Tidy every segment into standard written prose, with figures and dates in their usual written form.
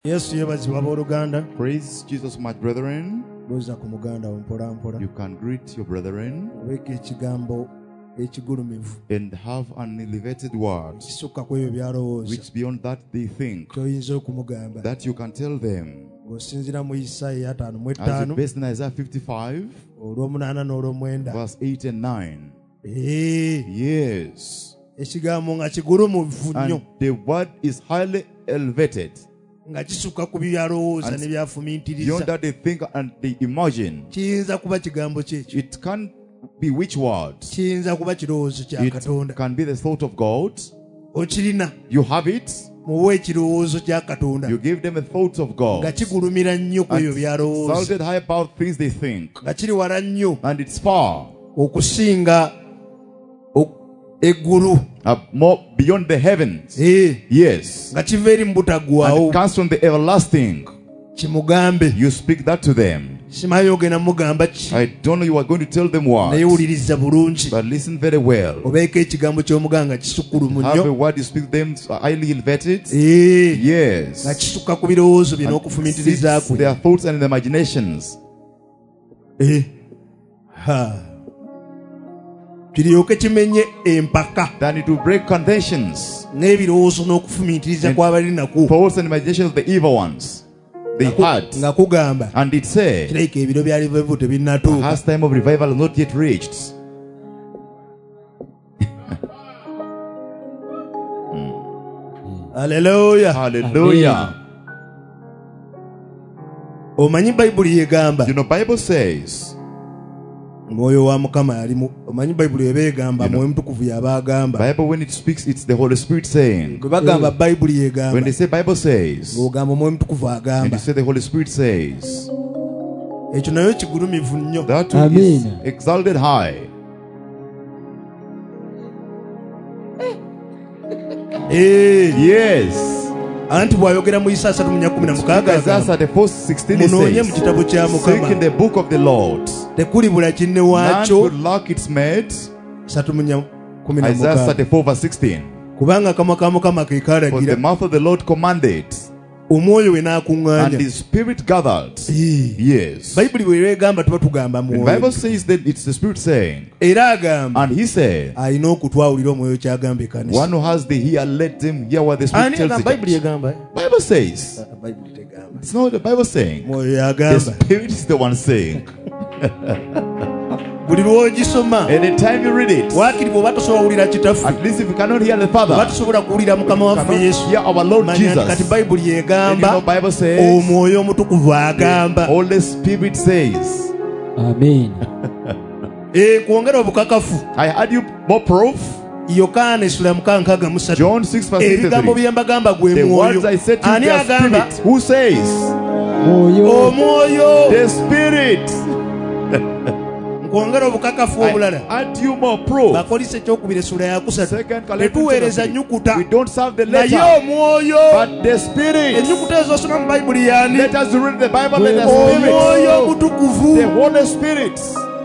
Yesu yebazibwa abooluganda. Praise Jesus, my brethren. Loza ku muganda wo mpola mpola. You can greet your brethren Weka ekigambo ekigulumivu. and have an elevated word Kisukka ku ebyo byalowooza. which beyond that they think, Kyoyinza okumugamba. that you can tell them. Ng'osinziira mu Isaaya 5:5. As it based in Isaiah 55, olw'omunaana n'olw'omwenda. verse 8 and 9. Yes. Ekigambo nga kigulumivu nnyo. And the word is highly elevated. Nga kisukka ku byalowooza ne byafumiitiriza. Beyond that they think and they imagine. Kiyinza kuba kigambo kyekyo. It can't be which word. Kiyinza kuba kirowoozo kya It Katonda. can be the thought of God. Okirina. You have it. Muwe ekirowoozo kya Katonda. You give them a thought of God. Nga kigulumira nnyo ku ebyo byalowooza. Exalted high about things they think. Nga kiri wala nnyo. And it's far. Okusinga eggulu. More beyond the heavens. Yes. Nga kiva eri mu And butaggwaawo. it comes from the everlasting. Kimugambe. You speak that to them. Simanyi ogenda mugamba ki. I don't know you are going to tell them what. Naye wuliriza bulungi. But listen very well. Obeeko ekigambo ky'omuganga kisukkulumu Have a nnyo. word you speak to them highly elevated. Nga Yes. kisukka ku birowoozo bye And n'okufumiitiriza seeks kwe. their thoughts and imaginations. Kiryoke kimenye empaka. Then it will break conventions. N'ebirowoozo n'okufumiitiriza kw'abali nakwo. Thoughts and imaginations of the evil ones. They had. Nga kugamba. And it said, Kirabika ebiro bya revival the tebinnatuuka. last time of revival has not yet reached. Hallelujah. Hallelujah. Omanyi Bayibuli yegamba. You know, Bible says, Mwoyo wa Mukama yalimu. Omanyi Bayibuli eba egamba Mwoyo Mutukuvu yaba agamba. Bible when it speaks, it's the Holy Spirit saying. Gwe bagamba Bayibuli When yegamba. they say Bible says, Ng'ogamba Mwoyo Mutukuvu and agamba. you say the Holy Spirit says, Ekyo nayo kigulumivu nnyo. that too is exalted high. Yes. Anti bw'ayogera mu Isaaya 3:16 Isaiah the first 16 it munoonye mu says, kitabo kya seek in Mukama. the book of the Lord. Tekuli bula kinne None waakyo. would lack its mate. 3:16. Isaiah 34 verse 16. Kubanga akamwa ka Mukama ke For the kaalagira. mouth of the Lord commanded, Omwoyo we and n'akuŋŋaanya. his spirit gathered. Yes. Bayibuli bwe egamba tuba tugamba The mwoyo. Bible says that it's the Spirit saying, Era agamba and he said, alina okutwawulira omwoyo kyagamba ekkanisa. one who has the ear, let them hear what the Spirit Ani tells agamba the Bayibuli church. egamba? Bible says, Bayibuli tegamba. it's not what the Bible saying. Mwoyo The yagamba. Spirit is the one saying. Buli lw'ogisoma. Anytime you read it, Waakiri bw'oba tosobola kuwulira kitaffe. at least if you cannot hear the Oba Father, tosobola kuwulira Mukama waffe cannot Yesu. hear our Lord Manya nti kati Jesus. Bayibuli And you know egamba Bible says, omwoyo omutukuvu the agamba. Holy Spirit says. Amen. Kwongera obukakafu. I had you more proof. Yokaana 6:63. John 6 verse Ebigambo 63. bye mbagamba gwe The words mwoyo. I said to you, Ani the agamba? Spirit. Who says? Omwoyo. The Spirit. Nkwongera obukakafu obulala. I add you more proof. Bakolise ekyokubiri essula ya kusatu. Second Corinthians Tetuweereza 3. nnyukuta. We don't serve the Naye letter, omwoyo. but the Spirit. Ennyukuta ezo osoma mu Bayibuli y'ani? Let us read the Bible and the Omwoyo Spirit. omutukuvu. The Holy Spirit.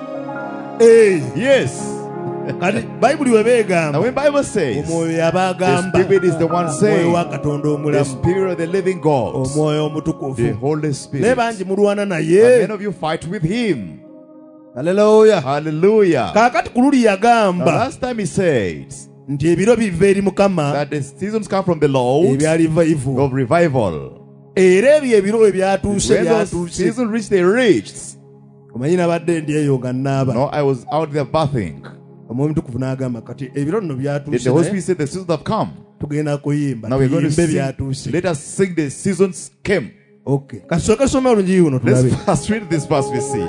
Yes. Kati Bayibuli we Now beegamba. when Bible says, Omwoyo yaba the agamba. Spirit is the one Omwoyo saying, wa Katonda the omulamu. Spirit of the living God, Omwoyo the omutukuvu. Holy Ne Spirit. bangi mulwana And naye. many of you fight with Him. Haleluya. Hallelujah. Kaakati ku luli Now, yagamba last time He said nti ebiro biva eri Mukama that the seasons come from the Lord ebya revival. of revival. Era ebyo ebiro ebyatuuse When those byatuuse. seasons reached, they reached. Omanyi nabadde ndi eyo nga nnaaba. No, I was out there bathing. Omwoyo Mutukuvu n'agamba kati ebiro nno The byatuuse Holy naye Spirit said the seasons have come. tugenda kuyimba Now we're going to tuyimbe sing. byatuuse. Let us sing the seasons came. Okay. Kasooka tusome olungi luno Let's tulabe. first read this verse we see.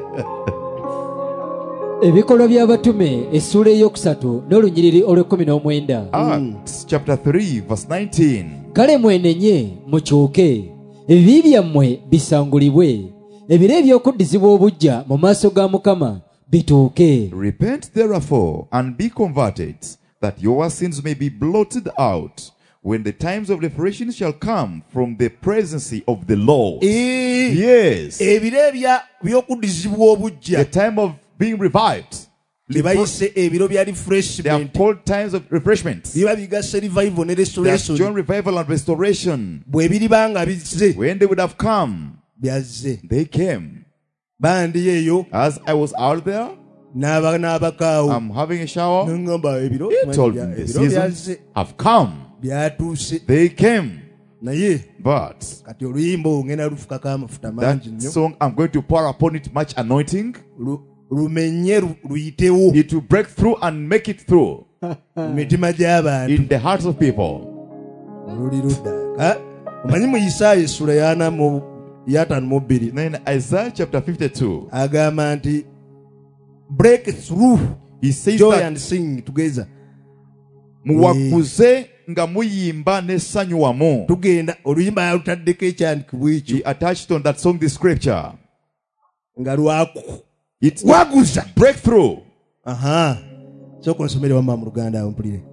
Ebikolwa by'abatume essula eyokusatu n'olunyiriri olw'19. Acts chapter 3 verse 19. Kale mwenenye mukyuke, ebibi byammwe bisangulibwe, ebiro eby'okuddizibwa obujja mu maaso ga Mukama bituuke. Repent therefore and be converted, that your sins may be blotted out, when the times of refreshing shall come from the presence of the Lord. Yes. Ebiro by'okuddizibwa obujja. The time of being revived. tebayise ebiro bya They are refreshment called times of refreshments. biba bigasa revival ne They are restoration joint revival and restoration. bwe biriba nga bizze When they would have come, byazze they came. bandi eyo As I was out there, n'abakaawo I'm having a shower. nengamba ebiro He told me the ebiro seasons byazze have come. byatuuse They came. naye But kati oluyimba ngenda lufukako amafuta mangi that nnyo song, I'm going to pour upon it much anointing. lumenye luyitewo It will break through and make it through mu mitima gy'abantu in the hearts of people. oluli ludda omanyi mu isaaya essula yataano mu bbiri Then Isaiah chapter 52, agamba nti break through he says joy that and sing together muwakuze nga muyimba n'essanyu wamu. tugenda oluyimba yalutaddeko ekyandikibwa ekyo He attached on that song the scripture. nga lwakuku It's waguza breakthrough. aha sooka onsomere wamma mu luganda awo mpulire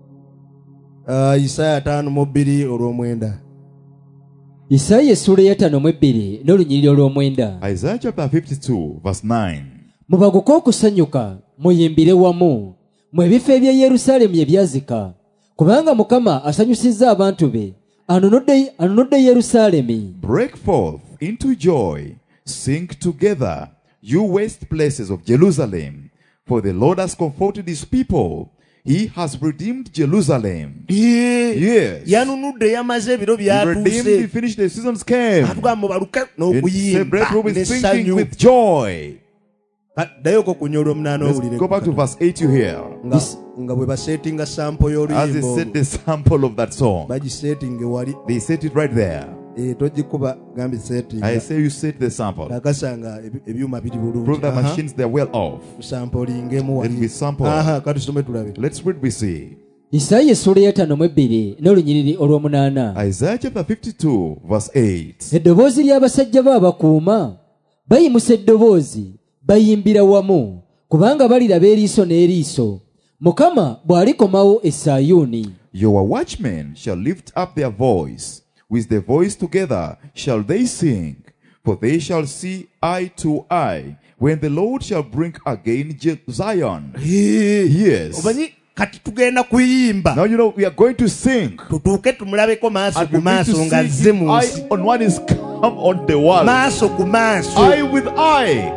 isaaya 5:2 olw'omwenda Isaaya essula ya 5:2 n'olunyiriri olw'omwenda. Isaiah chapter 52, verse 9. Mubaguke okusanyuka, muyimbire wamu, mu ebifo eby'e Yerusaalemu ebyazika, kubanga Mukama asanyusizza abantu be, anunudde Yerusaalemi. Break forth into joy, sing together, you waste places of Jerusalem, for the Lord has comforted his people. He has redeemed Jerusalem. Yes. yanunudde yamaze ebiro He redeemed, he byatuuse finished, the seasons came. atugamba mubaluke And n'okuyimba breakthrough with singing n'essanyu with joy. ddayoko ku nnyolo omunaana Let's owulire go back to verse 8 you hear. nga bwe basetinga sampo As they y'oluyimba set the sample of that song, bagisetinga wali they set it right there. togikuba gambi setinga I say you set the sample. kakasanga ebyuma biri Prove that bulungi machines they're well off. tusampolingemu Then we sample. katusome tulabe Let's read, we see. Isaaya essula ya 5:2 n'olunyiriri olw'omunaana. Isaiah chapter 52, verse 8. Eddoboozi ly'abasajja bo abakuuma bayimusa eddoboozi bayimbira wamu, kubanga baliraba eriiso n'eriiso Mukama bw'alikomawo e Sayuuni. Your watchmen shall lift up their voice. With the voice together shall they sing. For they shall see eye to eye when the Lord shall bring again Zion. Yes. omanyi kati tugenda kuyimba Now you know we are going to sing. tutuuke tumulabeko maaso And ku we're going to maaso nga see zze if mu nsi eye on one is come on the wall. maaso ku maaso Eye with eye.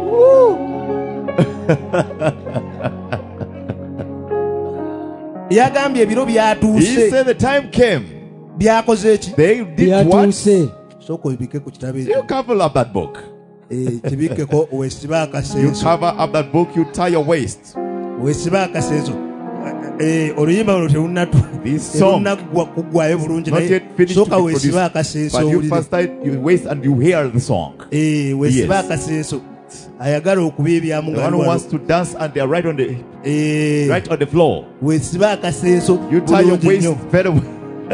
yagambye ebiro He byatuuse said the time came. byakoze eki They did what? Byatuuse. sooka obibike ku kitabo You ekyo cover up that book. kibikkeko weesibe You akasenso cover up that book, you tie your waist. weesibe akasenso oluyimba luno This song terunakuggwayo bulungi not naye yet finished to sooka be weesibe produced. akasenso But you owulire first tie your waist and you hear the song. weesibe Yes. akasenso ayagala okubiibyamu The one who wants to dance and they are right on the floor. weesibe akasenso You tie your bulungi waist nnyo very well.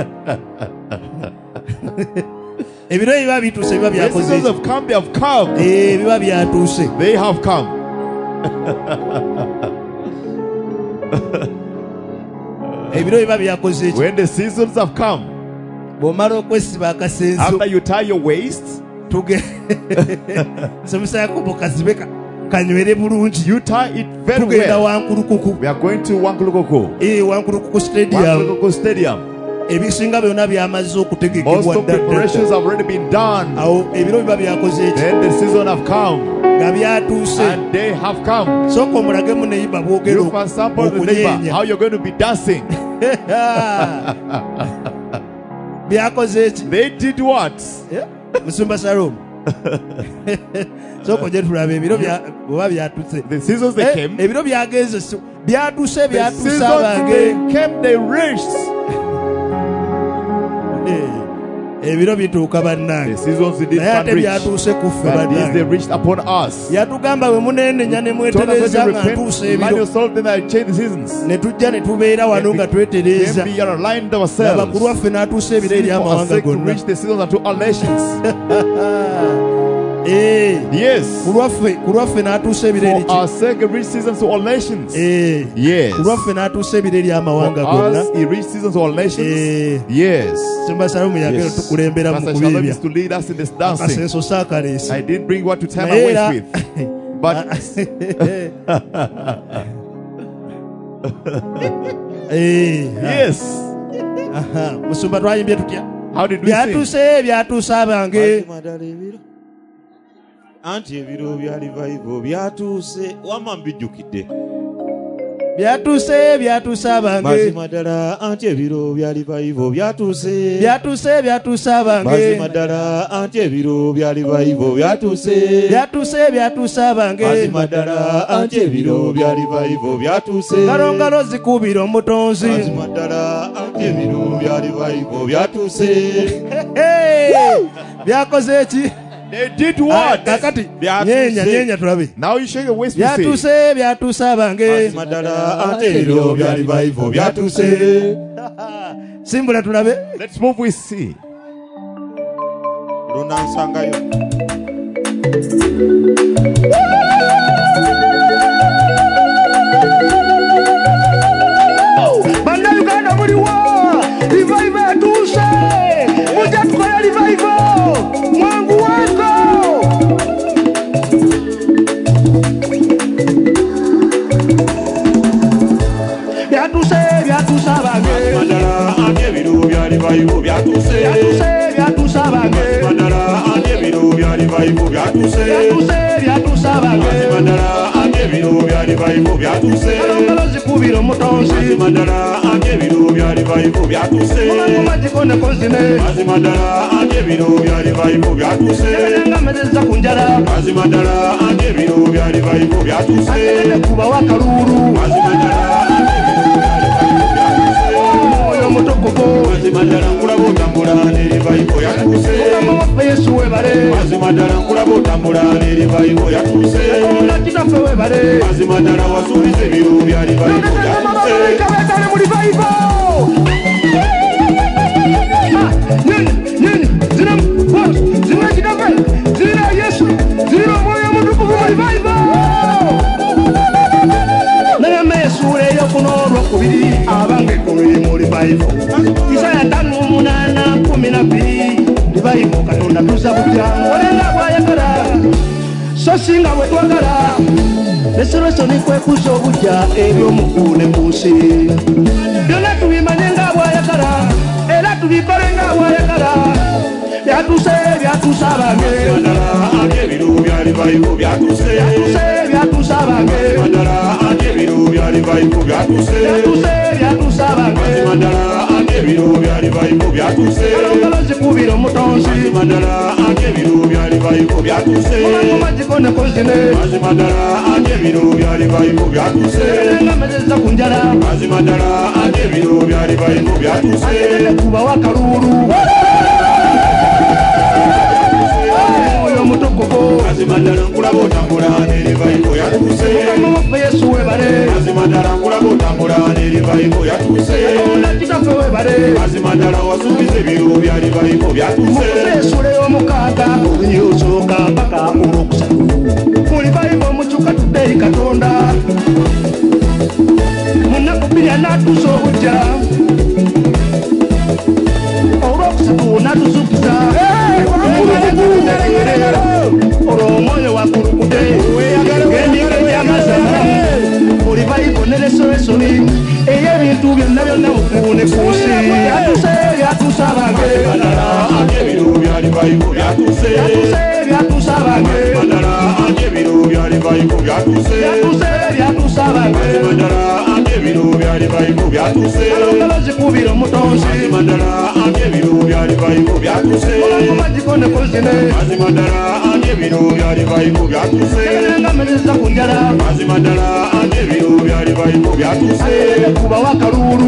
ebiro ebiba bituuse biba The byakoze seasons eki? have come, they have come. biba byatuuse They have come. ebiro biba byakoze eki? When the seasons have come, bw'omala okwesiba akasenso after you tie your waist, somesa yakobo kazibe kanywere bulungi you tie it very tugenda well. wankulukuku We are going to Wankulukuku. wankulukuku stadium Wankulukuku Stadium. ebisinga byonna byamaze Most okutegekebwa of preparations have already been done. awo ebiro biba byakoze eki Then the season have come. nga byatuuse And they have come. sooka omulagemu neyiba bwogera You can sample the neighbor how you're going to be dancing. byakoze eki They did what? musumba salomu sooka ojje tulabe ebiro oba byatuuse The seasons they came. ebiro byagenze byatuuse The byatuuse seasons abange they came, they reached. ebiro bituuka The bannange seasons they did naye not ate reach. byatuuse kuffe But these they bannange reached upon us. yatugamba bwe muneenenya ne Told us mwetereeza when you nga repent, ntuuse line ebiro yourself, then I change the seasons. ne tujja ne tubeera wano nga twetereeza Then we are aligned laba ourselves. ku lwaffe n'atuusa ebiro eri For our amawanga sake to gonna reach the seasons unto all nations. Yes. ku lwaffe n'atuusa ebiro eri For our sake to reach seasons to all nations. ki Yes. ku lwaffe n'atuusa ebiro eri For amawanga gonna us, he reached seasons to all nations. Yes. simba salomu yagera Yes. tukulembera mu Pastor Shalom kubiibya is to lead us in this dancing. akasenso saakaleesi I didn't bring what to tie my naye waist era with. But Yes. Musumba twayimbye tutya? How did we sing? Byatuse byatusa bange. Anti ebiro bya revival byatuuse wamma mbijjukidde. Byatuse byatusa bange. Mazima ddala anti ebiro bya revival byatuuse. Byatuse byatusa bange. Mazima ddala anti ebiro bya revival byatuuse. Byatuse byatusa bange. Mazima ddala anti ebiro bya revival byatuuse. Ngalo zikubira omutonzi. Mazima ddala anti ebiro bya revival byatuuse. Byakoze eki? They did what? Kakati Byatuuse. nyenya tulabe. Now you shake your waist. We say. Byatuse byatusa bange. Mazima ddala anti ebiro bya revival byatuuse. Simbula tulabe. Let's move. We see. Lona nsangayo. Banda Uganda muliwa. Revival yatuse. Mujja tukola revival. Mwangu wako. Byatuse byatusa bange. Mandala anti ebiro bya revival byatuuse. Byatuse byatusa bange. Mandala anti ebiro bya revival byatuuse. Byatuse byatusa bange. Mandala anti ebiro bya revival byatuuse. Ngalo zikubira omutonzi. Mandala anti ebiro bya revival byatuuse. Magikone konzine. Mandala anti ebiro bya revival byatuuse. Ngamezeza kunjala. Mandala anti ebiro bya revival byatuuse. Kuba wakalulu. Mandala Moyo mutukuvu. Mandala nkulaba otambula ne revival yatuuse. Mukama waffe Yesu webale. Mazima ddala nkulaba otambula ne revival yatuuse. Katonda kitaffe webale. Mazima ddala wasuubiza ebiro bya revival yatuuse. Abamaleka beetale mu revival. Nyinyi zina boss zina kitaffe zina Yesu zina omwoyo mutukuvu mu revival. Nagamba Yesu leero kuno olwokubiri abange kuli mu revival. Isaya 5:8-12 revival Katonda tuza butya olenga bwayagala so singa bwe twagala restoration kwekuza obujja eby'omukune ku nsi byonna tubimanye nga bwayagala era tubikole nga bwayagala byatuuse byatuusa bange Mandala anti ebiro bya revival byatuuse. byatuusa bange Mandala anti ebiro bya revival byatuuse. byatuusa bange Mandala anti ebiro bya revival byatuuse. ngalo zikubira omutonzi Mandala anti ebiro bya revival byatuuse. magikone konzine Mandala anti ebiro bya revival byatuuse. ngamezeza kunjala Mandala anti ebiro bya revival byatuuse. kuba wakalulu moyo mutukuvu Mandala nkulaba otambula ne revival yatuuse. Mukama waffe Yesu webale. Mandala nkulaba otambula ne revival yatuuse. Katonda kitaffe webale. Mandala wasuubiza ebiro bya revival byatuuse. Mukuseesula ey'omukaaga olunyiri osooka mpaka olwokusatu mu revival mukyuka tudde eri Katonda mu nnaku 2 anaatuusa obujja olwokusatu n'atuzuukiza olwo omwoyo wakulukudde ng'endinga egy'amazzi mu revival ne restoration ey'ebintu byonna byonna mukune ku nsi byatuusa bange Mandala anti ebiro bya revival byatuuse. byatuusa bange Mandala anti ebiro bya revival byatuuse. byatuusa bange Mandala anti ebiro bya revival byatuuse. ngalo zikubira omutonzi Mandala anti ebiro bya revival byatuuse. magikone konzine Mandala anti ebiro bya revival byatuuse. ngamezeza kunjala Mandala anti ebiro bya revival byatuuse. kuba wakalulu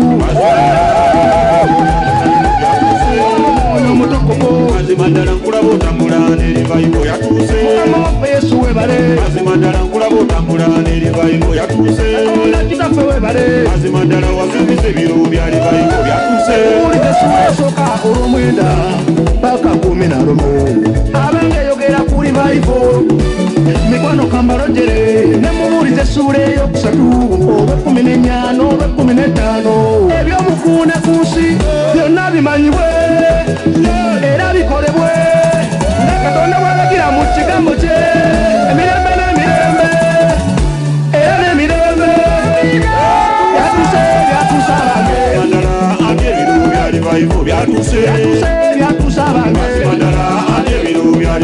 moyo mutukuvu Mandala nkulaba otambula ne revival yatuuse. Mukama waffe Yesu webale. Mandala nkulaba otambula ne revival yatuuse. Katonda kitaffe webale. Mandala wasuubiza ebiro bya revival byatuuse. Muwulirize essuula esooka olw'omwenda paka 11 abange yogera ku revival mikwano kambalojere ne muwulirize essuula ey'okusatu olw'14 n'olw'15 ebyomukuune ku nsi byonna bimanyibwe era bikolebwe nga Katonda bw'alagira mu kigambo kye emirembe n'emirembe era n'emirembe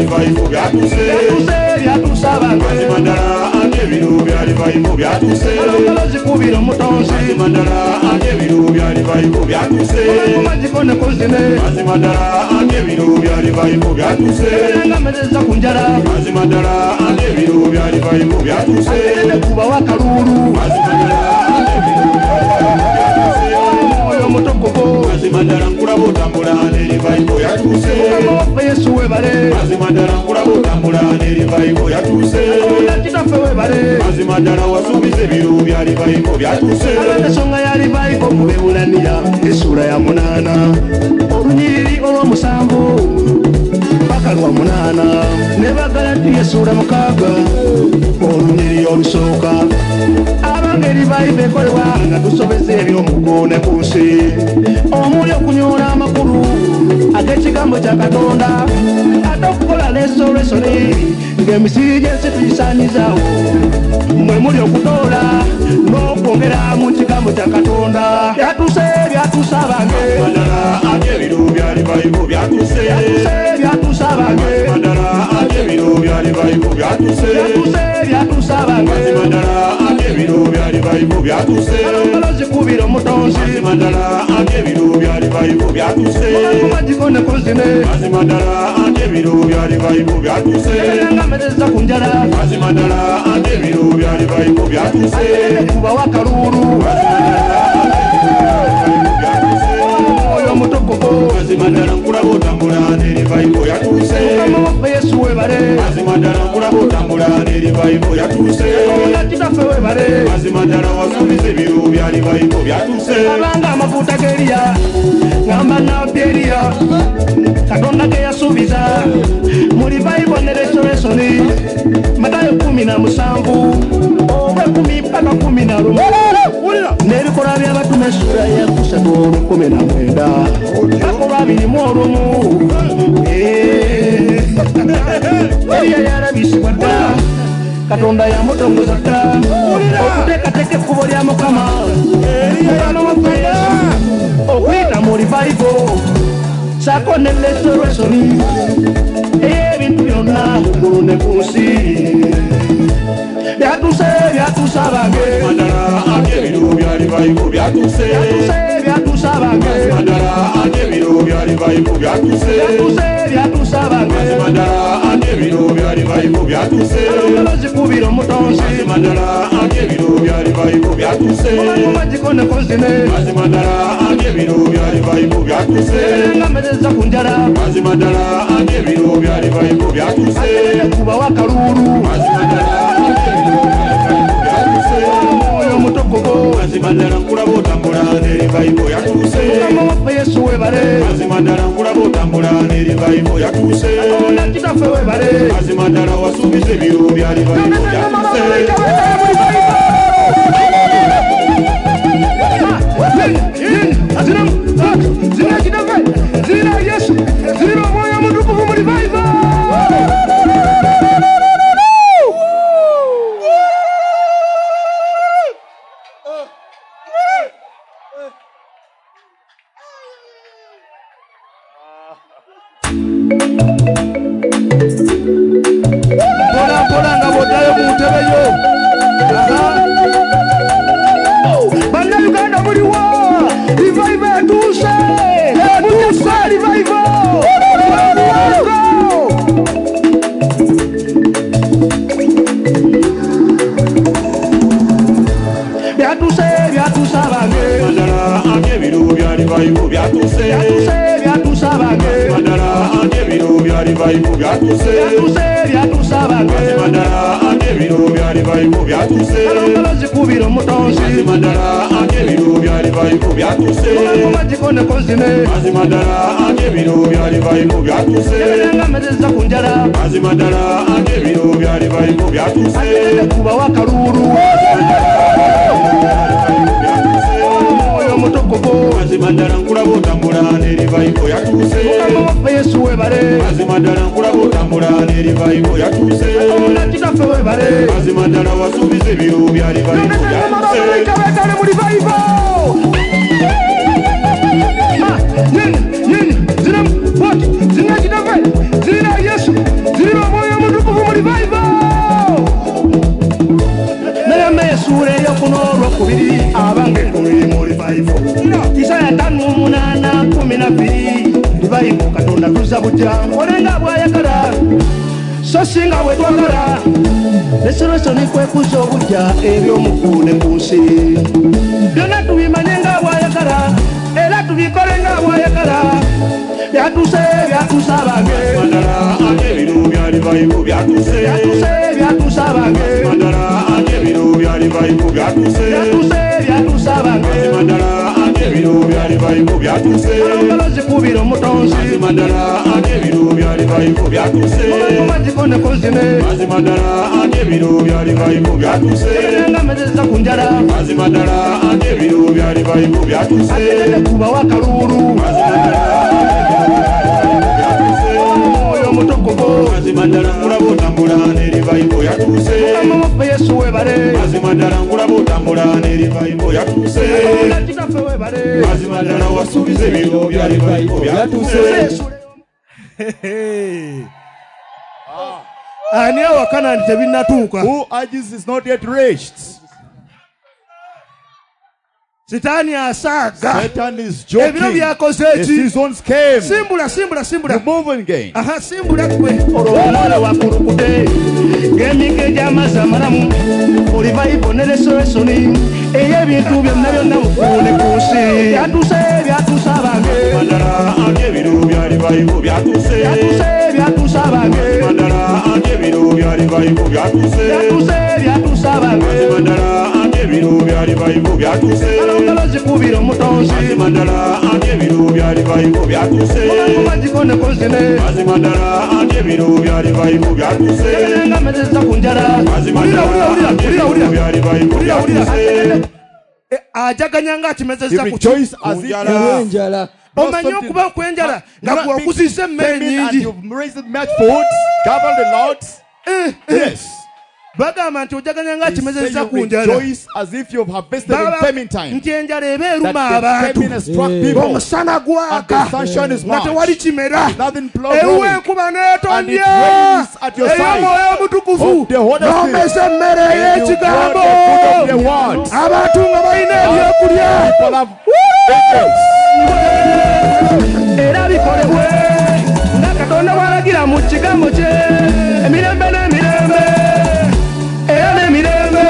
revival byatuse byatusabanga mazima ddala ate ebiro bya revival byatuse olongolozi kubira omutonzi mazima ddala ate ebiro bya revival byatuse magikone kozine mazima ddala ate ebiro bya revival byatuse engamezeza ku njala mazima ddala ate ebiro bya revival byatuse kuba wakalulu mazima ddala ate ebiro bya revival byatuse oyo mutokogo mazima ddala nkulaba otambula ne revival yatuse waffe yesu webale mazima ddala nkulaba otambula ne revival yatuse kitaffe webale mazima ddala wasuubiza ebiro bya revival byatuse ensonga ya revival mubebulanira essula ya 8 olunyiriri olw'omusanvu paka lwa 8 ne bagalati essula 6 olunyiriri olusooka abanga revival ekolebwa nga tusobeza eby'omugone ku nsi omuli okunyoola amakulu ag'ekigambo kya katonda ate okukola restoration ng'emisiri gy'ensi tugisaanyizaawo mwe muli okutoola n'okwongera mu kigambo kya katonda byatusaabange ddala ate ebiro bya revival byatuse byatusaabange ddala ate ebiro bya revival byatuse byatusaabange mazima ddala ate ebiro bya revival byatuse olongolozi kubira omutonzi mazima ddala ate ebiro bya revival byatuse magikone kozine mazima ddala ate ebiro bya revival byatuse engamezeza ku njala mazima ddala ate ebiro bya revival byatuse kuba wakalulu oyo mutokogo mazima ddala nkulaba otambula ne revival yatuse waffe yesu webale mazima ddala nkulaba otambula ne revival yatuse kitaffe webale mazima ddala wasuubiza ebiro bya revival byatuse abanga amafuta g'eriya ngamba nabbi eriya katonda ge yasuubiza mu revival ne restoration Matayo 17 obwe 10 mpaka 11 n'ebikolwa by'abatume essula ya 3:19 bakolwa 21 eriya yalabisibwa dda katonda yamutongoza dda okuteekateeka ekkubo lya mukama mukama waffe yesu okuyita mu revival saako ne restoration ey'ebintu byonna muggulu ne ku nsi byatusaabange ddala ate ebiro bya revival byatuse byatusaabange ddala ate ebiro bya revival byatuse byatusaabange ddala ate ebiro bya revival byatuse olongolozi kubira omutonzi ddala ate ebiro bya revival byatuse magikone kozine mazima ddala ate ebiro bya revival byatuse engamezeza ku njala mazima ddala ate ebiro bya revival byatuse kuba wakalulu mazima ddala ate ebiro bya revival byatuse oyo mutokogo mazima ddala nkulaba otambula ne revival yatuse mukama waffe yesu webale mazima ddala nkulaba otambula ne revival yatuse kitaffe webale mazima ddala wasuubiza ebiro bya revival byatuse zina kitaffe zina yesu zina omwoyo omutukuvu mu revival mpola nga bw'oddayo mu ntebe yo bannayuganda muliwa revival etuuse revival byatusaabange ddala ate ebiro bya revival byatuse byatusaabange ddala ate ebiro bya revival byatuse byatusaabange ddala ate ebiro bya revival byatuse olongolozi kubira omutonzi ddala ate ebiro bya revival byatuse magikone kozine mazima ddala ate ebiro bya revival byatuse engamezeza ku njala mazima ddala ate ebiro bya revival byatuse kuba wakalulu oyo mutokogo mazima ddala nkulaba otambula ne revival yatuse mukama waffe yesu webale mazima ddala nkulaba otambula ne revival yatuse kitaffe webale mazima ddala wasuubiza ebiro bya revival byatuse betale mu revival zina kitaffe zina yesu butya olenga bwayagala so singa bwe twagala restoration kwekuza obujja eby'omukune ku nsi byonna tubimanye nga bwayagala era tubikole nga bwayagala byatuse abange ebiro byali bayibu byatuse abange ebiro byali bayibu byatuse abange ebiro byali bayibu byatuse olongolozi kubira omutonzi ebiro byali bayibu byatuse mazikone kozine ebiro byali bayibu byatuse nga mezeza ku njala ebiro byali bayibu byatuse kuba wakalulu oyo mutokobo ngulaba otambula n'eri bayibu yatuse amamaffe yesu webale mazima ddala ngulaba otambula n'eri bayibu yatuse kitaffe webale mazima ddala wasuubiza ebiro byali bayibu byatuse ani awakana nti tebinnatuuka Who urges is not yet reached? sitaani asaaga Satan is joking. ebiro byakoze The eki seasons came. simbula The moving again. aha simbula kwe olwomwana wakulukute ng'emige gy'amazzi amalamu olivayibo ne restoration ey'ebintu byonna byonna mukune ku nsi byatuse abange ddala ebiro byali bayibu byatuse byatuse abange ddala ebiro byali bayibu byatuse abange ddala ebiro byali bayibu byatuse olongolozi kubira omutonzi ddala ebiro byali bayibu byatuse magikone kozine mazima ddala ebiro byali bayibu byatuse nga mezeza ku njala byali bayibu byatuse ajaganya nga akimezeza He ku rejoiced as if olw'enjala omanye okuba okwenjala nga gwokuzisa emmere and nyingi you've raised much food, covered a lot. Yes. bagamba nti ojaganya nga He said akimezeza you ku njala rejoice as if you've harvested in famine time. nti enjala eba That eruma the abantu famine has struck people. omusana And gwaka the sunshine is nga much. tewali kimera Nothing eruwa blowing. enkuba And it n'etondya rains at your side. ey'omwoyo omutukuvu Of the Holy Spirit. n'omesa emmere And you ey'ekigambo brought the food of the word. abantu nga balina ebyokulya People have angels. era bikolebwe nga katonda bw'alagira mu kigambo kye emirembe n'emirembe era n'emirembe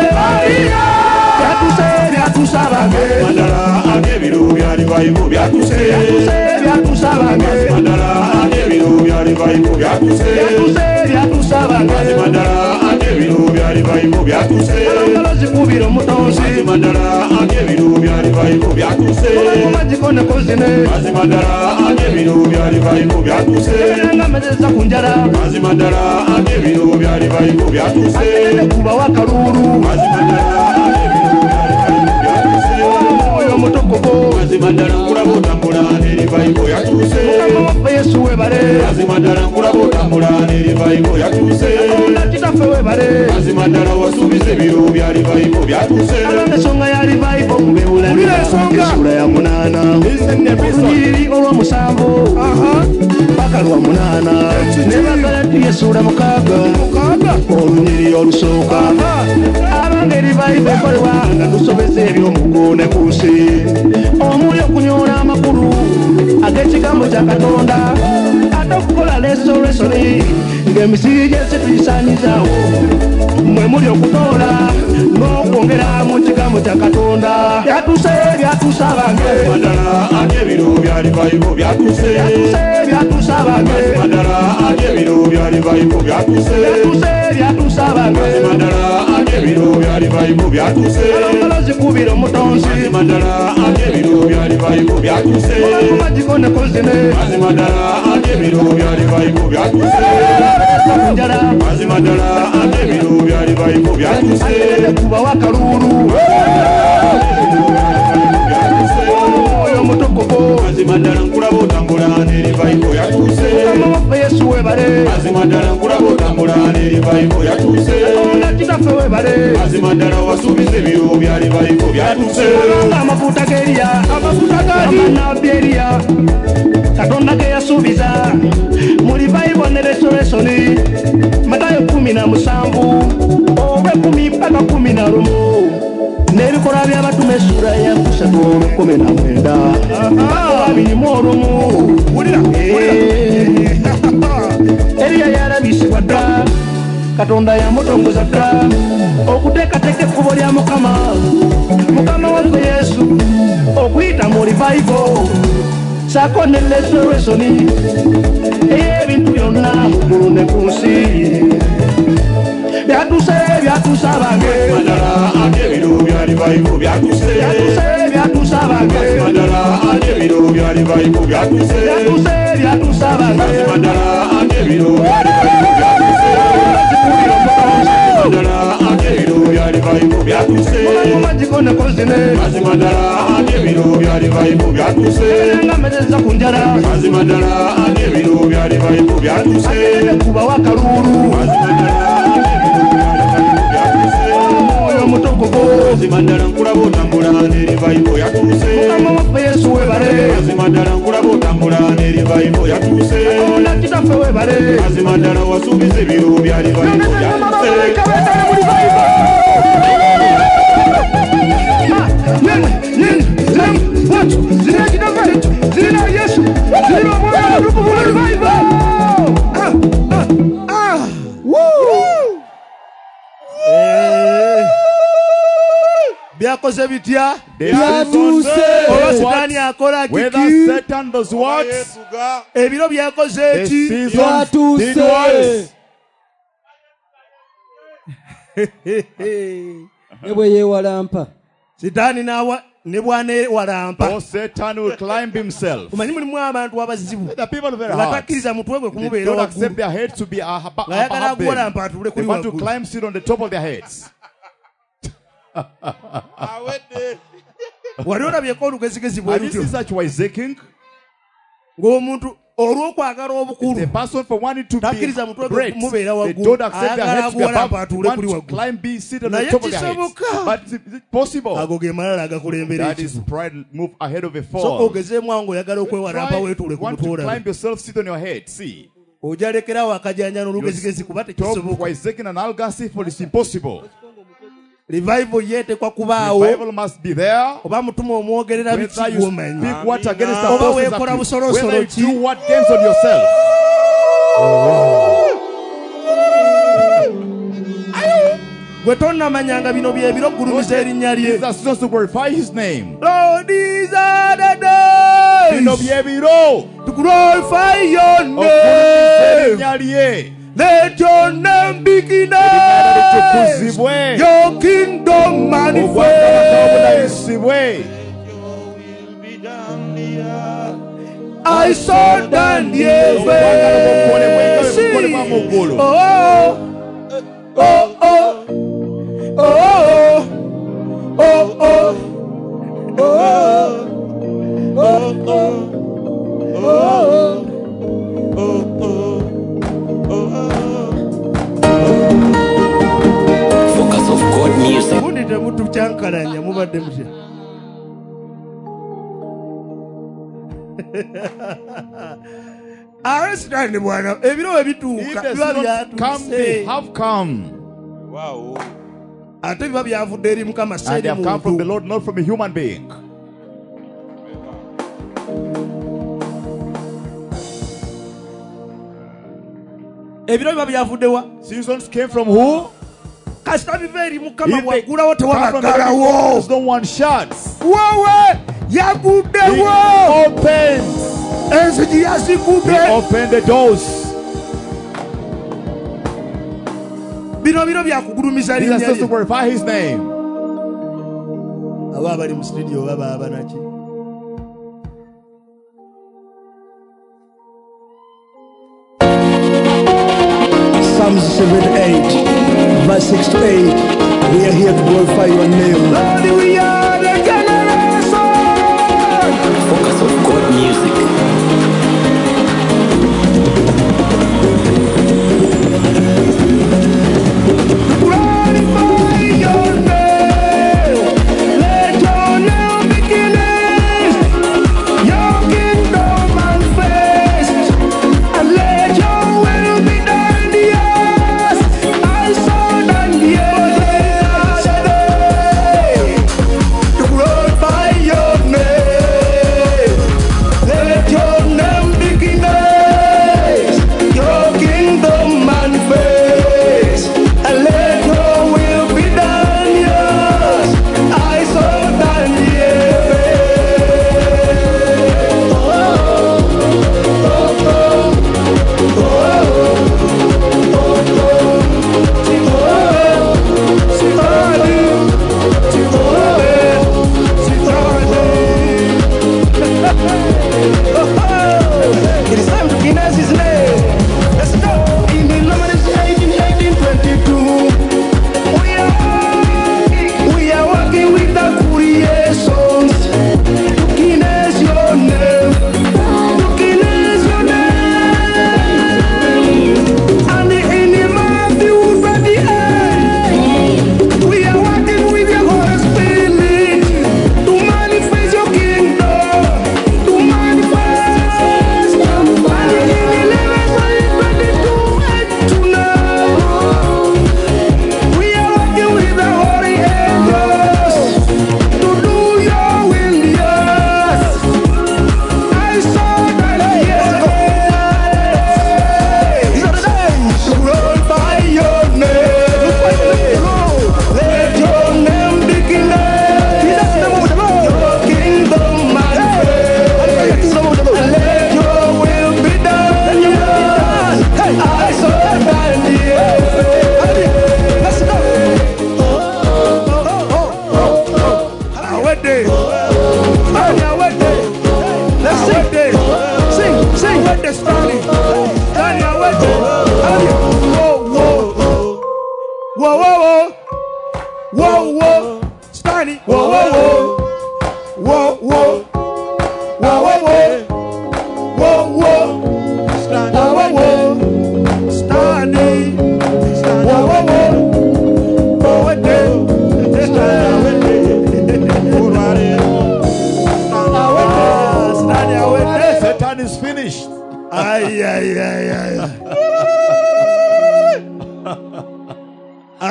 byatuse abange ddala ebiro byali bayibu byatuse byatuse abange ddala ebiro byali bayibu byatuse byatuse abange ddala ebiro byali bayibu byatuse olongolozi kubira omutonzi ddala ebiro byali bayibu byatuse magikone kozine mazima ddala ebiro byali bayibu byatuse nga mezeza ku njala mazima ddala ebiro byali bayibu byatuse kuba wakalulu mazima ddala ebiro byali bayibu byatuse oyo omutokobo mazima ddala ngulaba otambula n'eri bayibu yatuse amamaffe yesu webale mazima ddala ngulaba otambula n'eri bayibu yatuse kitaffe webale mazima ddala wasuubiza ebiro byali bayibu byatuse alanga ensonga ya livayivo mubewulasula ya munaana olunyiriri olw'omusanvu paka lwa munaana ne bagalati yesuula mukaaga olunyiriri olusooka abanga erivayivo ekolebwa nga tusobeza eby'omugune ku nsi omuli okunyoola amakulu ag'ekigambo kya katonda ate okukola restoration ng'emisiri gy'ensi tugisaanyizaawo mwe muli okutoola n'okwongera mu kigambo kya katonda byatuse abange ddala ebiro byali bayibu byatuse byatuse abange ddala ebiro byali bayibu byatuse byatuse abange ddala ebiro byali bayibu byatuse olongolozi kubira omutonzi ddala ebiro byali bayibu byatuse magikone kozine mazima ddala ebiro byali bayibu byatuse njala mazima ddala ebiro byali bayibu byatuse kuba wakalulu oyo omutokobo mazima ddala nkulaba otambula n'eri bayibu yatuse amamaffe yesu webale mazima ddala nkulaba otambula n'eri bayibu yatuse nga kitaffe webale mazima ddala wasuubiza ebiro byali bayibu byatuse nga amafuta g'eriya amanabbi eriya katonda ge yasuubiza muli bayibo ne restoration Matayo 17 obwe 10 mpaka 11 n'ebikola by'abatume essula ya 3:19 abirimu olumu Eliya yalabisibwa dda Katonda yamutongoza dda okuteekateeka ekkubo lya Mukama waffe Yesu okuyita mu revival saako ne restoration ey'ebintu byonna mu ggulu ne ku nsi byatuuse abange ebiro bya revival byatuuse abange ebiro bya revival byatuuse abange ebiro bya revival byatuuse ebiro bya revival byatuuse majiko ne kozine ebiro bya revival byatuuse ngamereza ku njala ebiro bya revival byatuuse kuba wakalulu Zimandara nkulaba otambula n'erivayivo yatuuse Mukama waffe Yesu webale Zimandara nkulaba otambula n'erivayivo yatuuse Katonda kitaffe webale Zimandara wasuubiza ebiro bya rivayivo yatuuse zirina kitaffe zirina Yesu zirina omwana olupu mu rivayivo byakoze bitya byatuuse Sataani akola kiki Satan does what? ebiro byakoze eki byatuuse ne bwe yeewalampa Sitaani ne bwaneewalampa Oh, Satan will climb himself. omanyi mulimu abantu abazibu The people are very nga hard. takkiriza mutwe gwe They kumubeera don't accept waggulu their heads to be ng'ayagala above them. kuwalampa atuule They kuli want to waggulu climb, sit on the top of their heads. wali olabyeko olugezigezi bwe Have you lutyo seen such wiseacking? ng'omuntu olw'okwagala obukulu The person for wanting to be takkiriza mutwe gwe great, kumubeera they waggulu don't accept their ayagala heads to be kuwalampa above. They atuule want kuli to waggulu climb, be seated on the naye top of their heads. kisoboka But is it possible? ago ge malala agakulembera That is ekifu pride move ahead of a so fall. ogezeemu awo ng'oyagala okwewalampa weetuule ku Want to mutwe climb olabe yourself, sit on your head. See. ojalekerawo akajanja n'olugezigezi kuba Stop tekisoboka wiseacking and arrogancy, for it's impossible. revival yeetekwa kubaawo Revival must be there. oba mutuma omwogerera biki Whether you gw'omanyi speak what against the Oba forces weekola of busolosolo whether you ki? do what gains on yourself. gwe tonnamanyanga bino byebiro gulumiza erinnya lye These are seasons to glorify his name. Lord, these are the Bino days byebiro to glorify your okulumiza name. erinnya lye. Let your name begin. Litukuzibwe. Your kingdom Obwakabaka manifest. obunayisibwe. I saw Daniel face. Oh, oh, oh, oh, oh, oh, Focus of God music. Mundi temutu kyankalanya mubadde mutya. Arresitani bwana ebiro If ebituuka the biba seasons come, they byatuuse have come. ate biba byavudde eri Mukama And seeri they have come from the muntu. Lord, not from a human being. Ebiro biba byavudde wa Seasons came from who? kasita biva eri Mukama If they bwagulawo come from the tewabagalawo Lord, no one shuts. wowe He yaguddewo opens. enzigi He yazigudde opened the doors. bino biro byakugulumiza These are linnya supposed to lye glorify his name. aba abali mu studio baba abanaki Psalms 78, verse 6 to 8. We are here to glorify your name. Lord, we are the generation. Focus of God music. Glorify your name. Let your name begin. Your kingdom manifest. And let your will be done. Yes, I saw that yesterday.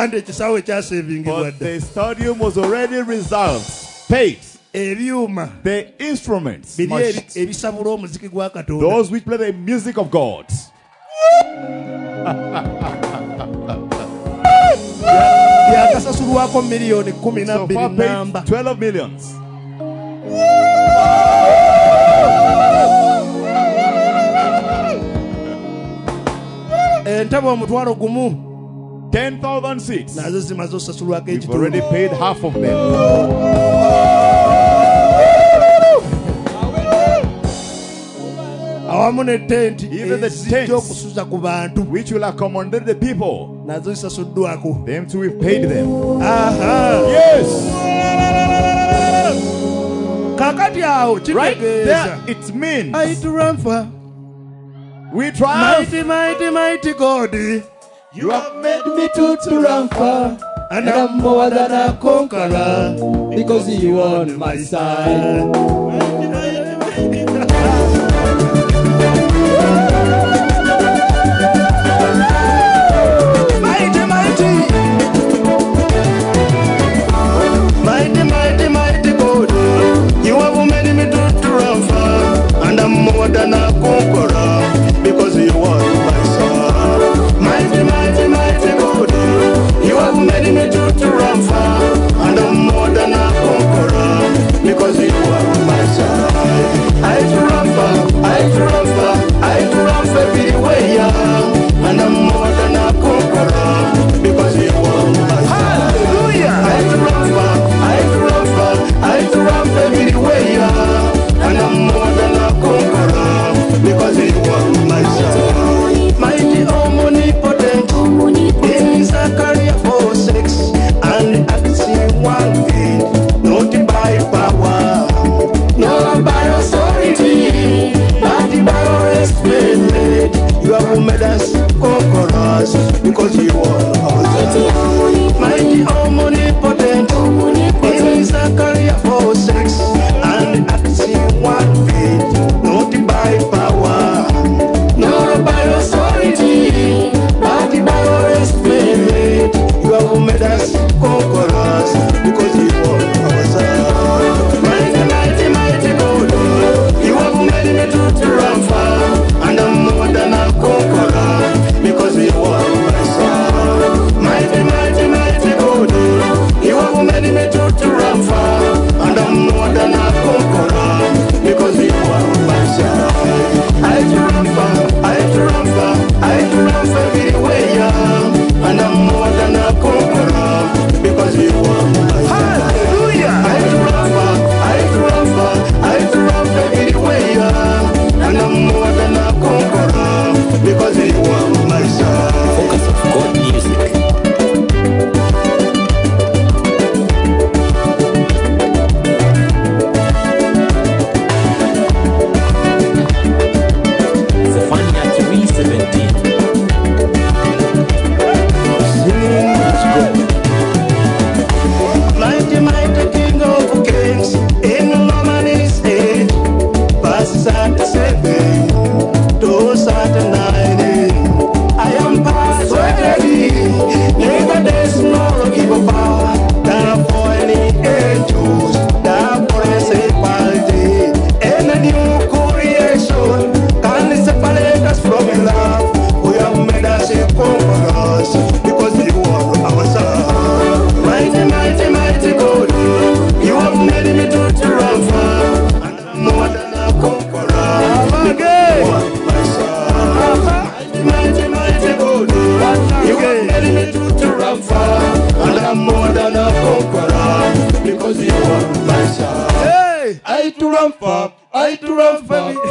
kandi ekisaawe kyasevingibwa But dda the stadium was already reserved, paid. ebyuma The instruments, biri machines, ebisabula omuziki gwa Katonda those which play the music of God. byakasasulwako miliyoni So 12 far namba paid 12 millions. entebe omutwalo gumu 10,000 seats. nazo zimaze osasulwako We've ekitundu already paid half of them. awamu ne tenti Even the ezijja tents. okusuza ku bantu Which will accommodate the people. nazo zisasuddwako Them too, we've paid them. aha Yes. kakati awo Right there, kitegeeza it means aituramfa we triumph. mighty God You have made me to run far, and I'm more than a conqueror, because you are on my side. Mighty God, you have made me to triumph, and I'm more than a conqueror, because you are my side. Mighty God, you have made me to triumph, and I'm more than a conqueror, because you are my side. I triumph everywhere, and I'm more than a conqueror, because you are my side. Hallelujah! I triumph everywhere, and I'm more than a conqueror, because you are my side. Mighty omnipotent, in Zechariah 4:6, and Acts 1:8, not by power, not by authority, but by your spirit. You have made us conquerors, because you are our side. Mighty omnipotent, in Zechariah 4:6, and Acts 1:8, not by power, not by authority, but by your spirit. You have made us conquerors, because you are our side. Mighty God, you have made me to triumph, and I'm more than a conqueror, because you are my side. Mighty God, you have made me to triumph, and I'm more than a conqueror, because you are my side. I triumph everywhere, and I'm more than a conqueror, because you are my side. Hallelujah! I triumph everywhere, and I'm more than a conqueror, because you are my side. Focus of God Music. Zephaniah 3:17. Mighty King of Kings, in Romans 8, verse 7 to 9. I am persuaded, neither there's no evil power, than for any angels, than for principality, and a new creation can separate us from love. We have made us conquerors, because you are our side. Mighty God, you have made me to triumph, and I'm more than a conqueror, because you are my side. Mighty God, you have made me to triumph, and I'm more than a conqueror, because you are my side. Hey, I triumph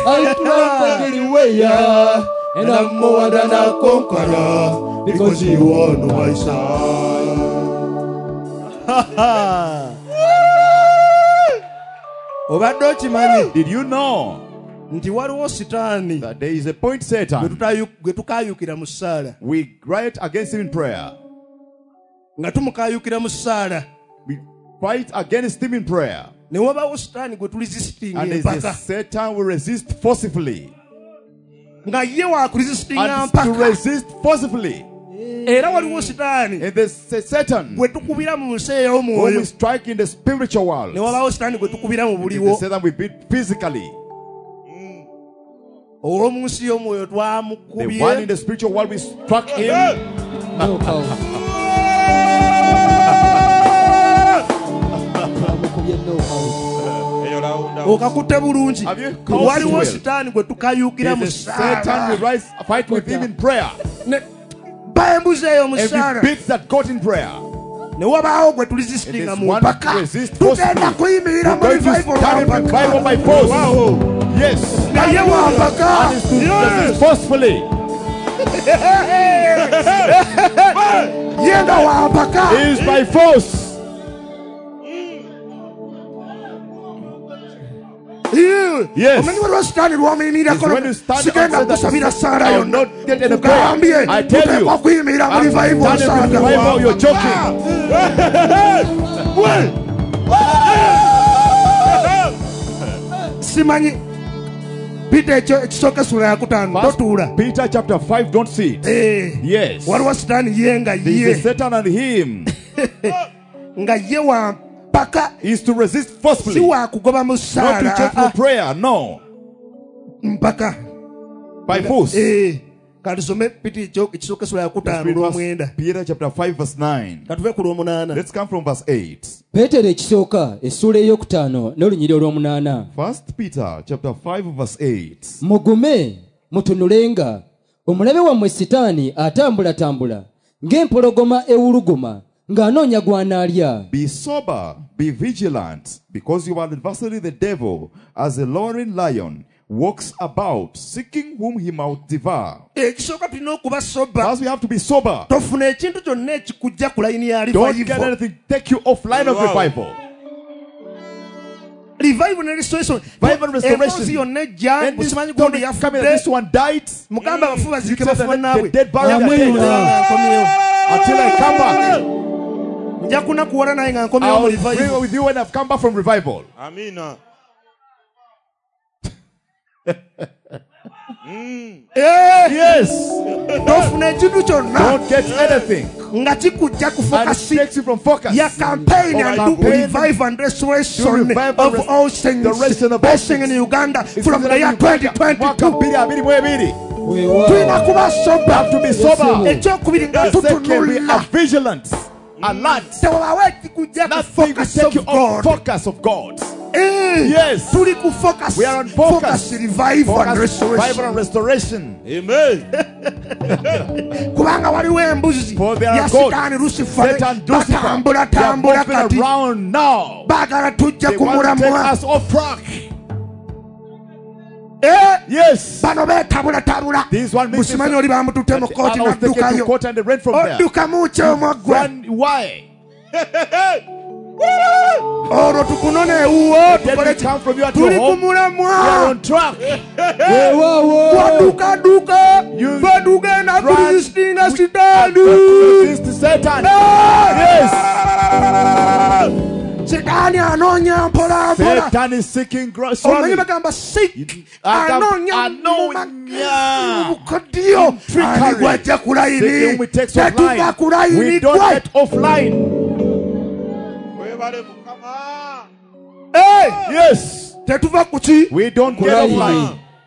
everywhere, and I'm more than a conqueror, because you are on my side. Obadde okimanyi Did you know nti waliwo sitaani that there is a point Satan? gwe tukaayukira mu ssaala We riot against him in prayer. nga tumukaayukira mu ssaala We fight against him in prayer. ne wabawo sitaani gwe tulisisitinga And there's a empaka Satan will resist forcibly. nga ye waakulisisitinga And to mpaka resist forcibly. era waliwo sitaani And there's Satan gwe tukubira mu nsi who we ey'omwoyo strike in the spiritual world. ne wabawo sitaani gwe tukubira mu It's the buliwo Satan we beat physically. olw'omu nsi y'omwoyo The one in twamukubye the spiritual world we struck him. Knockout. Twamukubye knockout. Eyo lawunda. okakutte bulungi Have you caught waliwo well? sitaani gwe tukayuukira mu There's a Satan we ssaala rise, fight with him in prayer. ne bayembuza eyo mu And we ssaala beat that God in prayer. ne wabaawo gwe And tulisisitinga there's mu one mpaka to resist tugenda forcefully. kuyimirira We're mu going to revival stand in revival by force. Yes. naye wampaka And it's to resist forcefully. ye nga wampaka It is by force. Yes. omanyi waliwo sitaani It's lwomuyimirirako when you stand sigenda outside kusabira that ssaala I will yonna not get any prayer. tugambye I tell you, tuteekwa kuyimirira mu I'm revival standing in saaga revival, you're joking. simanyi pita ekisooka essula ya kutaano totuula Peter chapter 5, don't see it. Yes. waliwo sitaani ye nga There is a ye Satan and him nga ye wampaka is to resist si forcefully, wakugoba mu not to ssaala check for prayer. No, mpaka by force. katusome pita ekisooka essula ya kutaano lw'omwenda Peter chapter 5 verse 9. katuve ku lw'omunaana Let's come from verse 8. peetero ekisooka essula ey'okutaano n'olunyiriri olw'omunaana. First Peter chapter 5 verse 8. mugume mutunulenga omulabe wammwe sitaani atambulatambula ng'empologoma ewuluguma ng'anoonya gw'anaalya. Be sober, be vigilant, because your adversary the devil, as a roaring lion, walks about, seeking whom he might devour. ekisooka tulina okuba soba Thus we have to be sober. tofuna ekintu kyonna ekikujja ku layini ya Don't get revival anything take you off line of Wow. revival. revival ne restoration Revival and restoration. emboozi yonna ejja And this, busimanyi don't gundi come in, yafudde this one died. mugamba abafu baziike You tell bafuba them naabwe the dead bury their Amen. dead. nga nkomyewo Until I come back, nja kunakuwala naye nga nkomyewo mu I'll pray revival with you when I've come back from revival. Amina. Yes. tofuna ekintu kyonna Don't get anything. nga kikujja And it kufokasi takes you from focus. ya campaign Of and do campaign revive and to restoration revive and of all things restoration of all passing in Uganda from the year 2022 tulina kuba Have soba to be sober. ekyokubiri nga The second, we tutunula are vigilant, alert. tewabawo ekikujja ku Nothing will focus take of you off God. focus of God. Eh, Yes. tuli ku focus We are on focus. Focus, revival and Focus, revival restoration and restoration. Amen. kubanga waliwo embuzi For there ya are gods, sitaani Lucifer Satan, Lucifer, batambula they are tambula moving kati around now. baagala tujja They ku want to take mulamwa us off track. Yes. Bano beetabulatabula This one makes musimanyi oli bamututte mu kooti I was taken to n'addukayo court and they ran from there. oddukamu kyomwaggwe Run, why? olwo tukunona ewuwo Then we come from you at tuli your ku home. We are mulamwa on track. weewaawo wadukaduka You badugenda run. kulisistinga And sitaani resist Satan. Yes. sitaani anoonya mpolampola Satan is seeking grace. omanyi bagamba sik anoonya bukodyo ani gwajja ku layini tetuva ku We layini don't gwe get offline. Webale Mukama. Yes. tetuva ku ki We don't get Right. offline.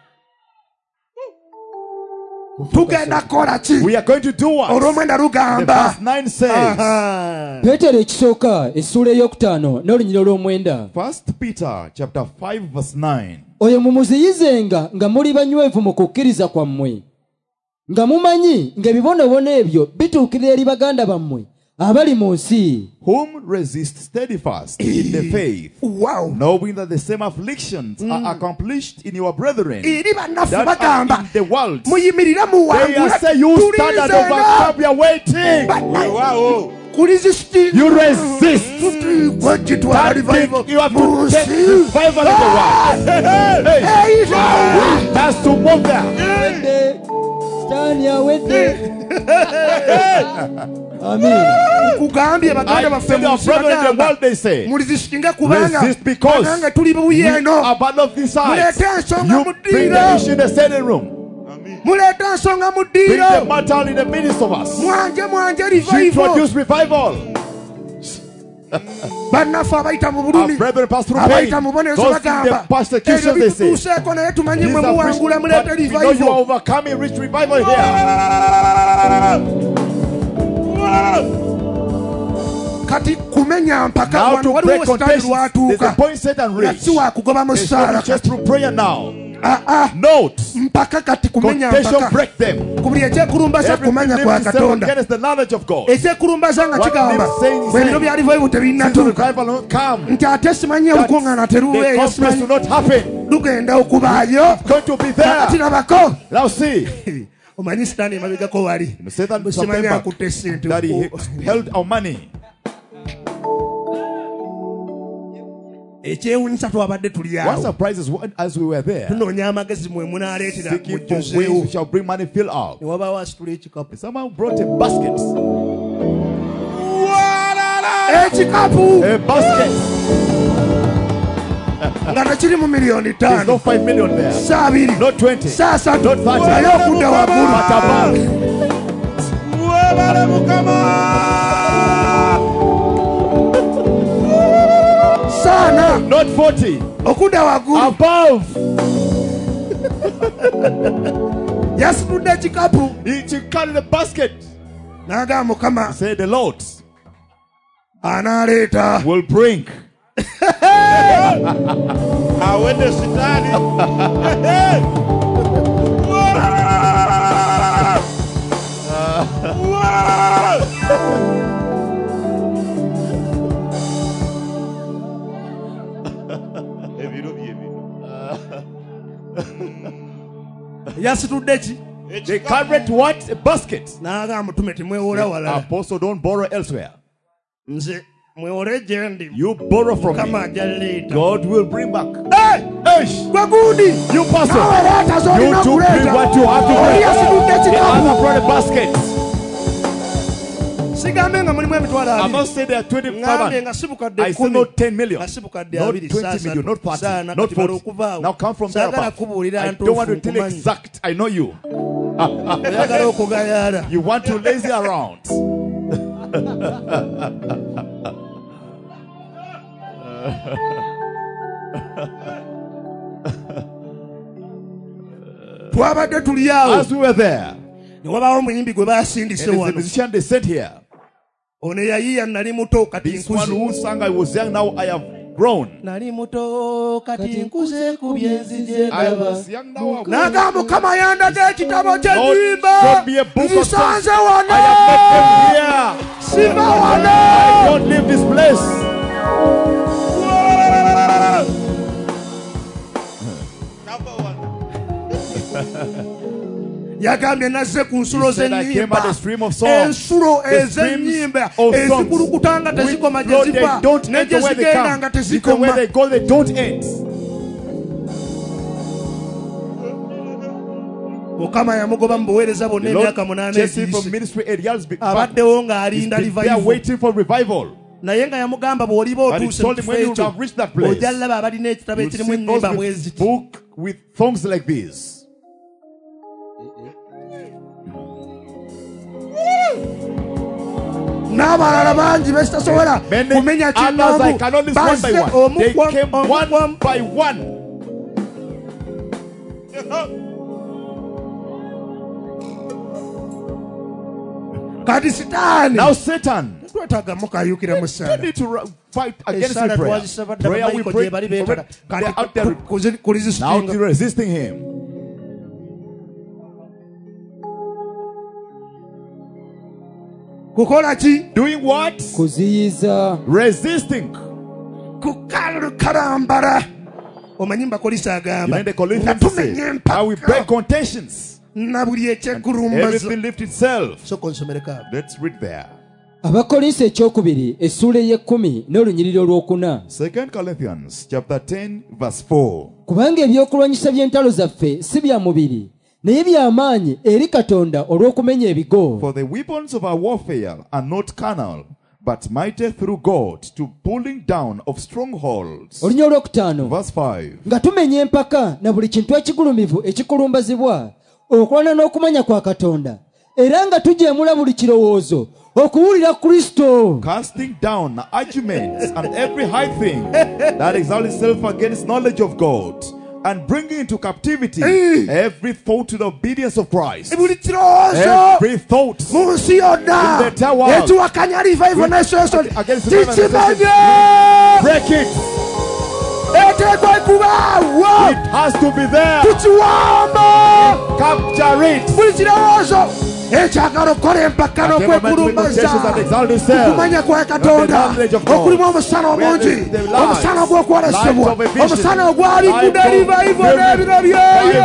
tugenda kukola ki We are going to do what? olw'omwenda The lugamba verse 9 says. Aha. peetero ekisooka essula ey'okutaano n'olunyiriri olw'omwenda. 1 Peter chapter 5 verse 9. oyo mumuziyizenga nga muli banywevu mu kukkiriza kwammwe nga mumanyi ng'ebibonobono ebyo bituukirira eri baganda bammwe abali mu nsi. Whom resist steadfast in the faith, Wow. knowing that the same afflictions are accomplished in your brethren eri bannaffe that are bagamba in the world. muyimirire They muwangule are say you stand and overcome, you are waiting. Wow. kulisistinga You resist. kwegitwala revival You have to mu take nsi revival in the world. Hey, that's to move there. awedde sitaani awedde. amiina. kugambye baganda I baffe tell mu your nsi brother in the bagamba world, they say, mulizisitinga kubanga resist because bananga tuli bubuye we eno are part of this side. muleete ensonga You bring the muddira issue in the standing room. Amen. muleeta nsonga mu Bring the ddiiro matter in the midst of us. mwanje You revival introduce revival. bannaffe abayita mu Our bulumi brethren pass through pain. abayita mu bonezo Those in the bagamba ebyo persecution they say. bitutuuseeko naye tumanyi These mwe are muwangula Christians, muleete but we know you are revival overcoming. Reach revival here. kati kumenya mpaka Now wano to break waliwo sitaani contentions. There's a lwatuuka point Satan nga reached. si wakugoba mu It's ssaala not just through prayer now. Note. mpaka kati kumenya Contention mpaka break them. ku buli ekyekulumbaza Everything kumanya lives kwa itself katonda against the knowledge of God. ekyekulumbaza nga What kigamba this saying is bwe bino saying, bya revival Since the tebinnatuuka revival will not come, nti ate simanyi olukuŋŋaana the teruweeyo conference simanyi will not happen. lugenda okubaayo It's going to be kakati there. labako Now see, omanyi sitaani emabegako wali Satan simanyi sometimes akutte sente that he held our money. ekyewunyisa twabadde tuli What awo surprises as we were there, tunoonya amagezi mwe munaaleetera seeking for ways mujjuzeewo we shall bring money fill out. ne wabaawo asitula ekikapu Someone brought a basket. ekikapu A basket. nga tekiri mu miliyoni There's no 5 5 million there. saa 2 Not 20. saa 3 Not 30. naye okudda waggulu But above. Webale Mukama. saana Not 40. okudda waggulu Above. yasitudde ekikapu He carried the basket. n'agamba mukama Say the Lord anaaleeta will bring. Awende sitani. Ebiro byebino. yasitudde ki They carried what? A basket. n'agamba mutume temwewola walala Apostle, don't borrow elsewhere. nze mwewole gye ndi You borrow from mukama me. ajja leeta God will bring back. Hey! Eish! gwe gundi You pastor. nawe leeta You z'olina too bring okuleeta what you have to oli bring. yasitudde The ekikapu other brought a basket. sigambe nga mulimu emitwalo I'm abiri not saying there are ngambe 25. nga si bukadde I say 10 not 10 million. nga si bukadde Not 2 20 million, not 30, saana not kati bala 40. okuva awo Now come from there saagala above. kubuulira I don't want ntuufu to tell you nkumanyi exact. I know you. oyagala okugayaala You want to lazy around. twabadde tuli awo As we were there, ne wabaawo omuyimbi gwe baasindise and there's a wano musician they sent here. ono eyayiiya nali muto kati This one nkuze who sang I was young, now I have grown. nali muto kati nkuze ku byenzi I gyendaba was young, now I have grown. n'agamba mukama yandaga ekitabo Lord, ky'ennyimba showed me a book of songs. nzisanze I wano have met them here. siva wano I don't leave this place. Number one. yagambye nazze ku nsulo He said, I came z'ennyimba by the stream of songs. ensulo The streams ez'ennyimba of songs. ezikulukuta nga tezikoma gye Which, Lord, ziva they don't ne end gye where they zigenda come. nga Even tezikoma where they go, they don't end. mukama yamugoba mu buweereza bonna The Lord emyaka 8 chased him from egiyise ministry 8 years back. abaddewo He's ng'alinda been there revival waiting for revival. naye nga yamugamba bw'oliba But he otuuse told mu him kifo when you ekyo have reached that place, ojja laba abalina ekitabo you ekirimu see those ennyimba bwe with ziti book with songs like this. n'abalala bangi besitasobola Many kumenya others I cannot list one by bazze one. They omukwamu came one by one. kati sitaani Now Satan, twetaaga mukayuukira mu we ssaala need to fight against esaala him prayer. twazisaba Prayer we ddabamayiko pray. gye bali beetala They're out there now kulizisitinga resisting him. kukola ki Doing what? kuziyiza Resisting. kukalambala omanyi mbakolisa You agamba know the Corinthians nga tumenya say, how we break empaka contentions. na buli ekyekulumbaza Everything lift itself. soko nsomereko awo Let's read there. abakolinso ekyokubiri essuula ey'ekkumi n'olunyiriri olwokuna 2 Corinthians chapter 10 verse 4. kubanga ebyokulwanyisa by'entalo zaffe si bya mubiri naye by'amaanyi eri katonda olw'okumenya ebigo For the weapons of our warfare are not carnal, but mighty through God to pulling down of strongholds. olunya olwokutaano Verse 5. nga tumenya empaka na buli kintu ekigulumivu ekikulumbazibwa okulwana n'okumanya kwa Katonda era nga tujeemula buli kirowoozo okuwulira Kristo. Casting down arguments and every high thing that exalts itself against knowledge of God, and bringing into captivity every thought to the obedience of Christ. buli kirowoozo Every thought mu nsi yonna in the entire world ekiwakanya revival nation against the kikimanye break it. eteekwa kubaawo It has to be there. tukiwamba Capture it. buli kirowoozo ekyagala okukola empaka n'okwekulumbaza okumanya kwa Katonda okulimu omusana omungi, omusana ogw'okwolesebwa, omusana ogwali ku revival n'ebiro byayo.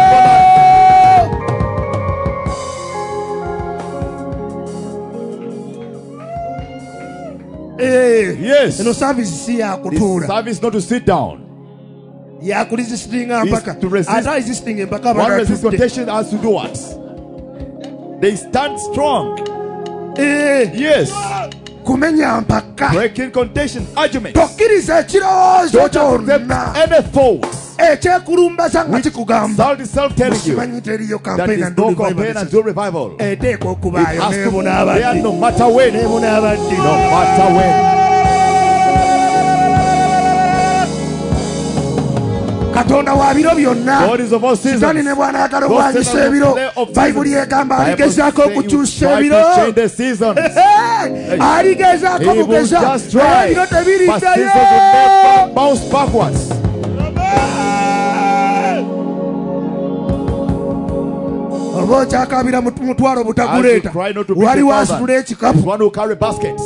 Yes. eno service si This yakutuula service not to sit down. yakulisistinga mpaka to resist. ate resisting empaka One resist badatudde. temptation has to do what? They stand strong. Yes. kumenya mpaka Breaking contention, arguments. tokkiriza ekirowoozo Don't accept kyonna any thoughts. ekyekulumbaza nga kikugamba Salt itself telling you kimanyi teriyo that campaign is and no revival. campaign and do revival. It eteekwa okubaayo has to be nebuna there abadde no matter when. nebuna abadde No matter when. Katonda wa biro byonna God is of all Sitaani seasons. ne bw'anaagala God okwanyisa said on the ebiro day of bayibuli seasons. egamba Bible aligezaako say he will okukyusa try ebiro to change the seasons. aligezaako He will bugeza just naye try. ebiro But seasons tebiriddayo will never bounce backwards. oba okyakabira mutwalo As you butaguleeta cry not to be wali the wasitula father, is ekikapu one who carry baskets.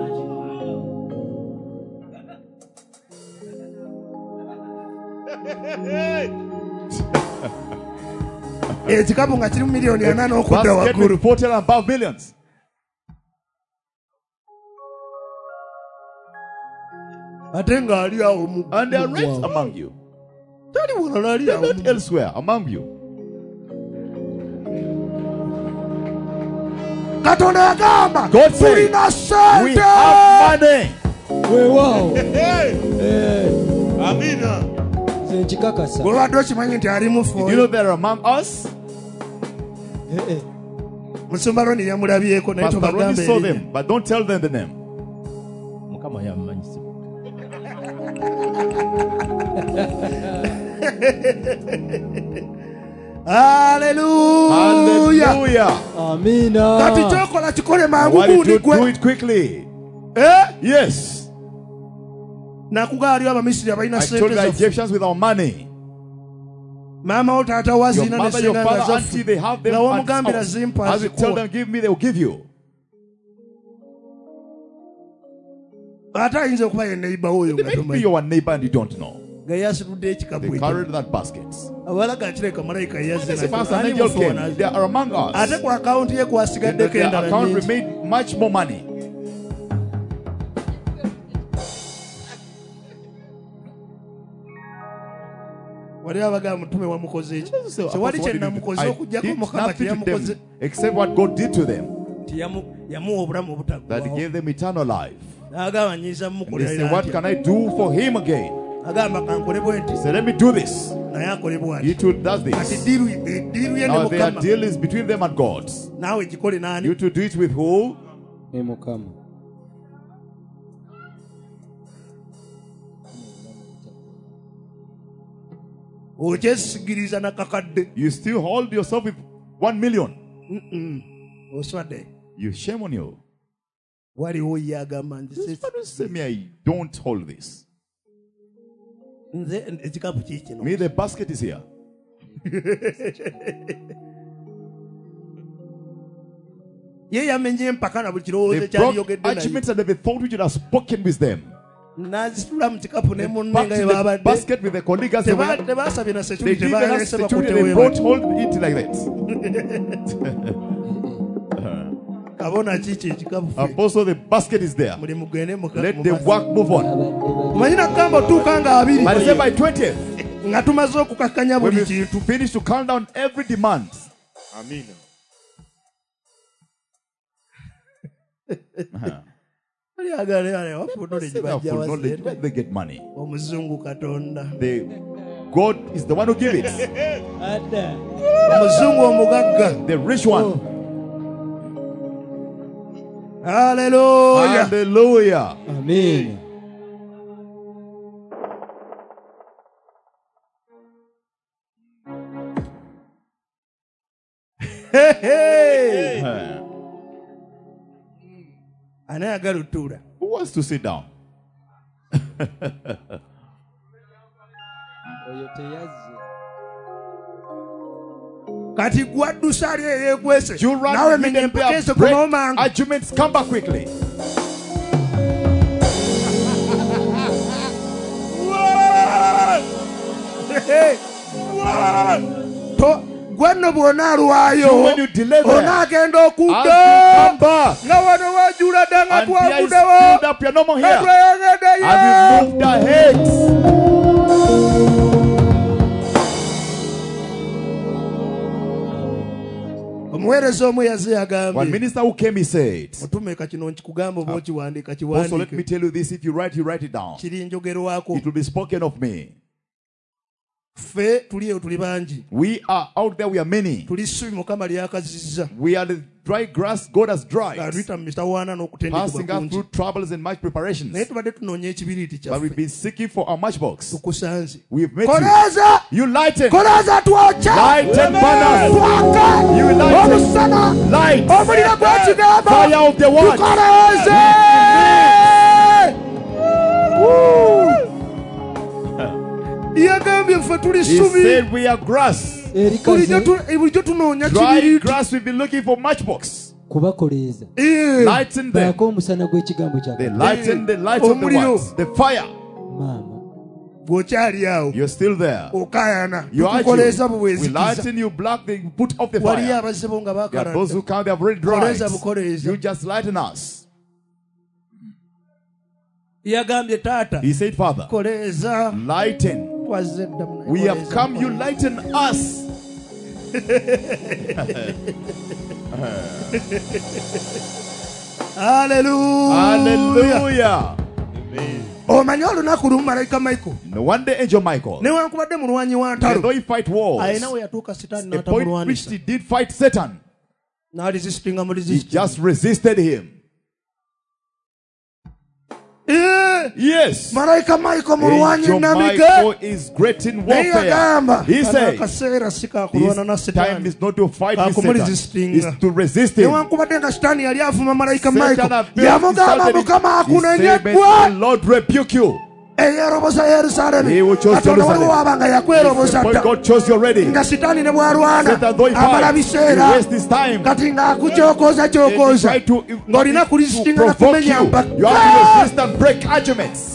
ekikapu nga kirimu miliyoni 8 okudda Basket waggulu with 40 and above millions. ate ng'ali awo mu And they are right among you. tali walala ali They are awo not elsewhere among you. Katonda yagamba God said, tulina We sente have money. weewaawo amina nze nkikakasa. bwebadde okimanyi nti ali You mufu know they are among us. musumba loni yamulabyeko naye Pastor Ronnie tobagambe saw erinnya. them, but don't tell them the name. Mukama yamumanyisa. Hallelujah. Hallelujah. Amiina. kati kyokola kikole mangu Why did gundi you do gwe it quickly? Yes. nakugaaliyo abamisiri abalina I told sente the zaffe Egyptians with our money. maama wo taata wa Your zina mother, your nesenanga father, auntie, zaffe they have them. nga and wamugambira out. zimpa As you tell azikuwa them, give me, they will give you. ate ayinza okuba ye neiba woyo They nga may be tomanyi your neighbor and you don't know. nga yasitudde ekikapu They ekyo carried that basket. abalaga kireka malayika yazze As if nakyo. as an Ani angel mufu came, wano? they are among ate us. ku akawunti ye And kwasigaddeko their endala account nyingi remained much more money. wali abaga mutume wamukoze eki So, tewali Apostle, kye what did you do? namukoze I okugjako did mukama nothing to teyamukoze them except what God did to them. nti yamuwa obulamu That He obutaggwaawo gave them eternal life. n'agamba nyinza And they say, mumukolera what can I do for Him again? agamba kankole bwe nti He said, let me do this. naye akole bwati He too does kati this. diiru ye ne Now their mukama deal is between them and God. naawe gikole naani You to do it with who? ne Mukama. okyesigiriza nakakadde You still hold yourself with 1 million. oswadde You shame on you. waliwo ye agamba nti This man will say me, I don't hold this. nze ekikapu kiikino Me, the basket is here. ye yamenye empaka na buli kirowoozo They broke ekyaliyogedde naye arguments and every thought which had spoken with them. n'azitula mu kikapu ne munne Back nga to ye the babadde basket with the colleagues. They tebaasabye na security didn't even tebalese ask the children. bakutte They brought weebale hold it like that. kabona kiki ekikapu ffe Apostle, the basket is there. muli mugende Let the work move on. omanyi nakugamba otuuka nga abiri But say by 20th, nga tumaze okukakkanya when buli we kintu finish to count down every demand. Amina. aliagale wafudole Say they have gibajja full knowledge. wasente Where they get money? omuzungu katonda The God is the one who gives it. Ada. omuzungu omugagga. The rich one. Hallelujah. Hallelujah. Amen. Hey, hey. Ani ayagala otuula? Who wants to sit down? Oyo teyazze. Kati gwaddusa ali eyeekwese. You run Nawe with menya them, empaka they ense are break kunoomanga. arguments. Come back quickly. Gwe nno bw'onaalwayo So when you deliver, onaagenda as okudda you come back, nga wano wajula dda nga and there is twaguddewo filled up, you're no more nga here. tweyongeddeyo. Have you moved ahead? Omuweereza omu yaze One yagambye minister who came, he said, otumeka kino nkikugamba oba okiwandiika also let me kiwandiike tell you this, if you write it down. kiri njogerwako. It will be spoken of me. Ffe tuli eyo tuli bangi, We are out there, we are many. tuli ssubi Mukama lyakazizza We are the dry grass God has nga dried, tuyita mu mitawaana n'okutendekebwa passing us kungi. through troubles and much preparations. Naye tubadde tunoonya ekibiriiti But we've kyaffe been seeking for our matchbox. tukusanze. We've met you. Koleeza You lighten. koleeza twokya Lighten banners. twaka You lighten. omusana Light. omuliro gw'ekigambo Fire of the word. tukoleeze. Yagambye ffe tuli He ssubi said we are grass. Erikaze bulijjo tunoonya Dry kibiriiti. grass, we've been looking for matchbox. kubakoleeza. Lighten them. Baako omusana gw'ekigambo kya They Katonda. lighten the light of the Omuliro. words. The fire. Maama. Bw'okyali awo You're still there. okaayana You are tukukoleeza you. We bubwezikiza. lighten you black, they put off the Waliyo fire. abazzebo nga There are those who bakalanda. come, they have already dried. Koleeza bukoleeza. You just lighten us. Yagambye taata He said, Father, koleeza lighten. twazze dda mu- We have koleeza, come, you koleeza. lighten us. Hallelujah. Hallelujah. Omanyi olunaku lumu malayika Michael No, one day, Angel Michael, newankubadde mulwanyi wa although ntalo he fight wars, alina we yatuuka sitaani a point which n'atamulwanisa he did fight Satan, n'alizisitinga mu he resisting. just resisted him. Yes. Malayika Michael mulwanyi Angel namige Michael is great in naye warfare. yagamba He "Kano said, akaseera si kakulwana na this time sitaani is not to fight with Satan, Kakumulizistinga. it's to resist him. newankubadde nga sitaani yali avuma malayika Satan Michael appeared, yamugamba insulted him. Mukama He said, "May akunenyeddwa the Lord rebuke you." eyeroboza Yerusaalemi He who chose Katonda Jerusalem. waliwo waba nga yakweroboza When dda God chose you already, nga sitaani ne bw'alwana Satan though he amala fight, he biseera wastes his time. kati ng'akukyokooza He kyokooza tried to ng'olina kulistinga na provoke kumenya you. mpaka. You have to resist and break arguments.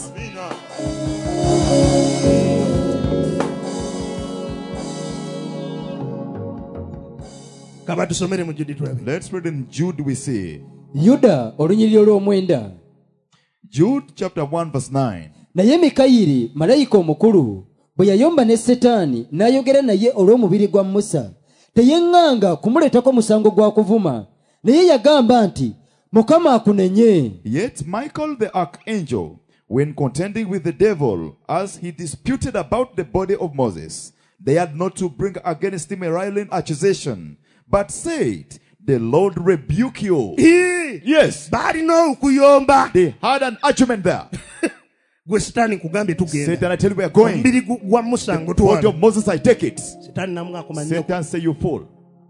Kaba tusomere mu Jude tulabe. Let's read in Jude, we see. Yuda olunyiriri olw'omwenda. Jude chapter 1 verse 9. Naye Mikayiri malayika omukulu bwe yayomba ne Setaani n'ayogera naye olw'omubiri gwa Musa teyeŋŋanga kumuleetako musango gwa kuvuma naye yagamba nti Mukama akunenye. Yet Michael the archangel, when contending with the devil, as he disputed about the body of Moses, dared not to bring against him a railing accusation, but said, "The Lord rebuke you." Yes, Baalina okuyomba they had an argument there. gwe sitaani nkugambye tugenda Satan, I tell you, we are going. omubiri gwa Musa The body ngutwala of Moses, I take it. sitaani namu akumanya Satan say you fool,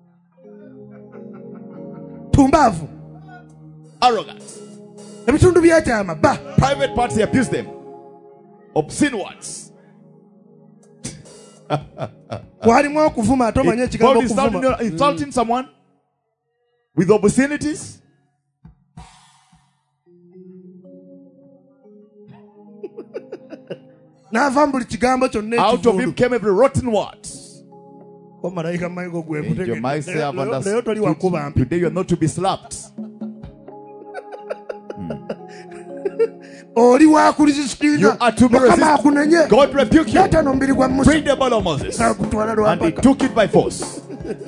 tumbaavu arrogant. ebitundu byekyama ba Private parts, he abused them. Obscene words. kwalimu okuvuma ate omanye God ekigambo is okuvuma insulting someone with obscenities. n'ava mu buli kigambo kyonna Out of him ekivundu came every rotten word. ko malayika Michael gwe Angel Michael say, "I've leero toli understood. wakuba mpi Today you are not to be slapped." oli You wakulisisitinga are to be Mukama resisted. akunenye God rebuke you. leeta n'omubiri gwa Musa Bring the body of Moses. n'agutwala And he lwapaka took it by force.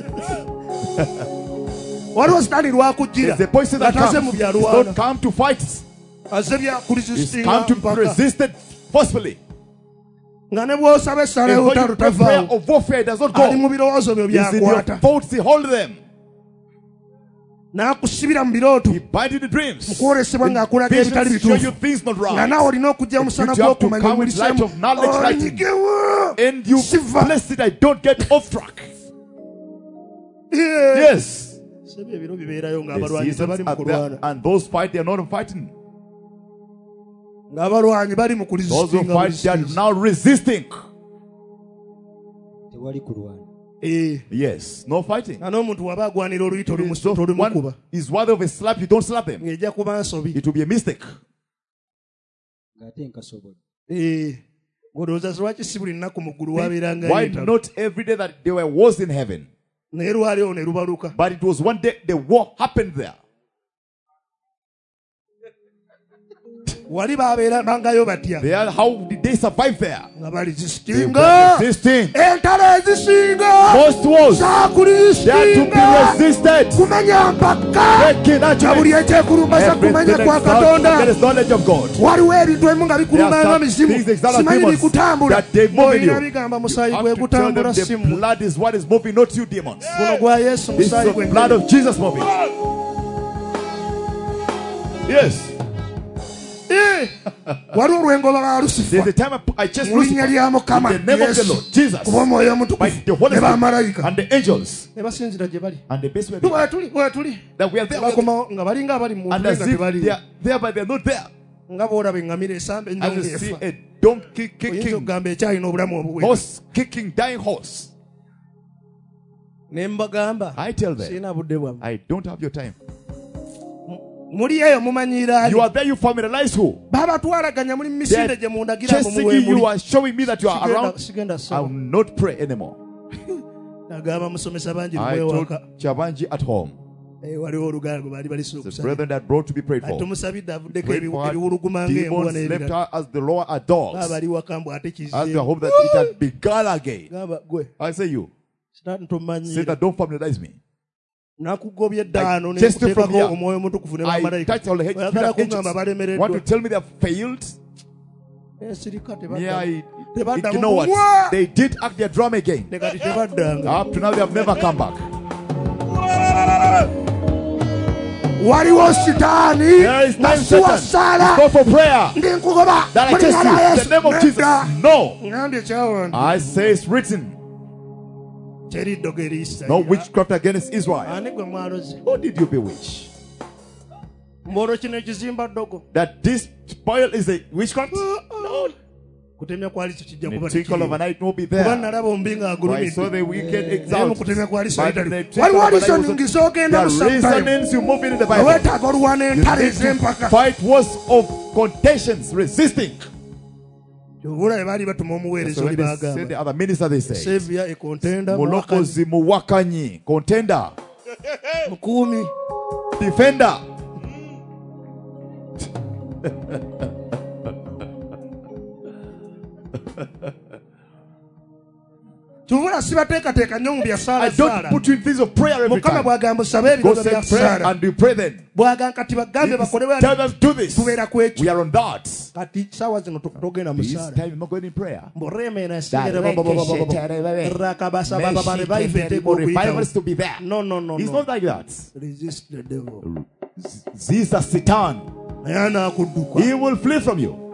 waliwo sitaani lwakujjira It's the poison that ataze comes. mu It's byalwana not come to fight. aze It's byakulisisitinga come to mpaka resist it forcefully. nga ne bw'osaba essala And when y'olutalo you pray prayer tavaawo of warfare, it does not ali mu go. birowoozo byo It's in your byakwata thoughts, he hold them. n'akusibira mu birooto He bind in the dreams. mukwolesebwa ng'akulaga Visions ebitali show you bituufu things not nga right. naawe olina okujja omusana You have to gw'okumanya come with light omulisemu of knowledge, lighting. onyigewo And you Siva. bless it, I don't get off track. Yeah. Yes. Sebi ebiro bibeerayo The ng'abalwanyi seasons tebali mu are there, kulwana and those fight, they are not fighting. ng'abalwanyi bali mu Those who kulisipinga fight, they are now resisting. tewali kulwana. Yes, no fighting. nga n'omuntu waba agwanira oluyita So if olimukuba one is worthy of a slap, you don't slap them. ng'ejja kuba nsobi It will be a mistake. ng'ate nkasobola. ng'olowooza lwaki si buli nnaku mu ggulu wabeeranga Why yeetalo not every day that there were wars in heaven? naye lwaliwo ne lubaluka But it was one day the war happened there. wali babeera bangayo batya How did they survive there? nga They balizisinga were resisting. entalo ezisinga Most wars, they had to zakulisinga be resisted. kumanya mpaka Breaking nga buli judgment. ekyekulumbaza Everything kumanya kwa exalted against katonda knowledge of God. waliwo ebintu ebimu nga There bikuluma are some mizimu things exalted simanyi demons bikutambula that they move in olina you. bigamba musaayi You gwe have to tell them gutambula the simu blood is what is moving, not you demons. guno gwa yesu This is musaayi the gwe blood of Jesus moving. Yes. waliwo olwengoba ba There's lusifa a time I chased mu linnya Lucifer lya mukama in the name of the yesu Lord Jesus kuba omwoyo by omutukuvu the Holy ne Spirit bamalayika and the angels ne basinzira gye bali and the best way bwetuli that we are there bakomawo nga balinga abali mu and muntu as nga if they tebali are there but they are not there. nga bw'olaba eŋŋamira esamba As ennyonga you see efa a donkey oyinza kicking, okugamba ekyalina obulamu obuwe horse kicking, dying horse. ne mbagamba I tell them, sirina budde bwamu I don't have your time. muli eyo mumanyiira You are there, you familiarize who? babatwalaganya muli mu misinde gye mundagira Chasing you, you mumuweemuli are showing me that you are around. sigenda I will soma not pray anymore. nagamba musomesa bangi I told lumwewaka Chabanji at home, waliwo olugala gwe baali the balisuukusa brethren that brought to be prayed for. tumusabidde avuddeko Prayed for her. ebiwuluguma ng'embwa Demons left n'ebirala her as the Lord are dogs. baabali waka mbw ate As we kizeemu hope that it had begun again. gamba gwe I say you, say ntomanyira that don't familiarize me. nakugobya eddaano I chased you from nekuteekako here. omwoyo omutukufu ne I bamalayika touched all the heads oyagala of kugamba angels. balemereddwa Want to tell me they have failed? ensirika Yeah, tebadda you know what? mumwa They did act their drama again. ne kati tebaddanga Up to now, they have never come back. waliwo sitaani There is time, nasuwa Satan. saala Go for prayer. ndi nkugoba That I mu linnya lya chase you. In the name of Jesus. No. ngambye kyawandi I say it's written. teriddogo eriisa No witchcraft against Israel. ani gwe mwaloze Who did you bewitch? mbolo kino ekizimba ddogo That this spoil is a witchcraft? No. kutemya kwali kyo kijja The kuba twinkle of an eye will be kuba there. nalaba ombi I saw ng'agulumidde the wicked naye mu exalt. kutemya kwali But solitali the twinkle waliwo of an eye lisoningi was z'ogenda mu the sometime reasonings you move in the Bible. weetaaga olwana You entale need to ez'empaka fight wars of contentions, resisting. obulabe baali batuma omuweereza So oli when they send bagamba the other minister, they say, sevia ekontenda Mulokozi muwakanyi, contender, mukuumi defender. tubula sibateekateeka nnyo mu bya I saala don't saala put you in things of prayer every mukama time. bw'agamba osabe Go ebigambo bya say prayer saala and you pray then. bw'agamba kati bagambe bakole bwe Tell them to do this. tubeera ku ekyo We are on that. kati saawa zino togenda mu This saala time you're not going in prayer. mboremena Revivals to be there. no He's not like that. resist the devil These are Satan. naye anaakudduka He will flee from you.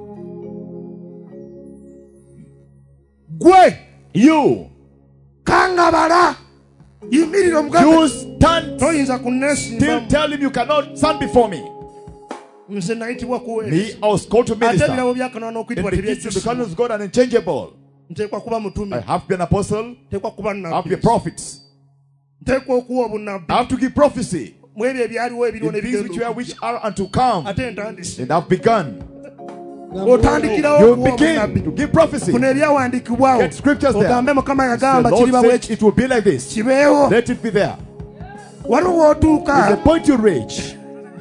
gwe You kangabala yimirira omugambe stand toyinza still, kunneesimba tell him you cannot stand before me. nze nayitibwa Me, kuweereza I was called to ate minister. ebirabo byakanona In n'okuyitibwa the gifts of the tebyekisa kingdom of God are unchangeable. nteekwa kuba I mutumi have to be an apostle. nteekwa kuba I have to be a nnabbi prophet. nteekwa okuwa obunabbi I have to give prophecy. mu ebyo ebyaliwo ebiriwo In things which were, n'ebigenda which are and to come. ate ntandise And have begun. otandikirawo You okuwa begin obunabbi to give prophecy. kuno ebyawandiikibwawo Get scriptures there. ogambe mukama The yagamba Lord kiriba said bweki it will be like this. kibeewo Let it be there. waliwo It's the w'otuuka point you reach.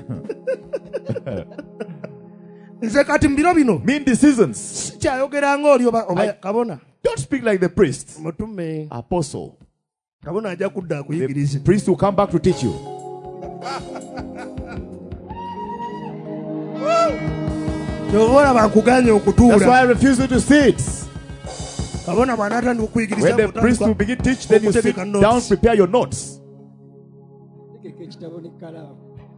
nze kati mu biro bino Mean the seasons. sikyayogera ng'oli oba kabona Don't speak like the priest. mutume Apostle. kabona ajja kudda The akuyigirize priest will come back to teach you. kyova olaba nkuganye That's why okutuula I refuse you to sit. kabona bw'anaatandika okuyigiriza When the priest will begin to teach, then you sit down, prepare your notes. Tekeko ekitabo n'ekkalaamu.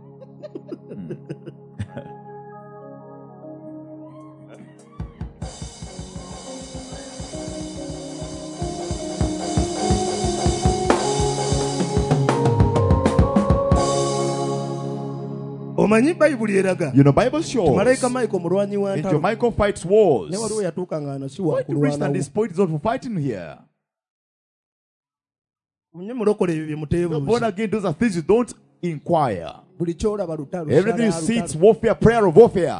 omanyi bayibuli eraga You know, Bible shows malayika Michael mulwanyi wa Angel ntalo Michael fights wars. ne waliwo yatuuka ng'ano si Why to reach at wakulwanawo this point is not for fighting here. munye mulokole ebyo bye You're born muteebuuza again, those are things you don't inquire. buli kyolaba lutalo Everything you sala, see, lutalo. it's warfare, prayer of warfare.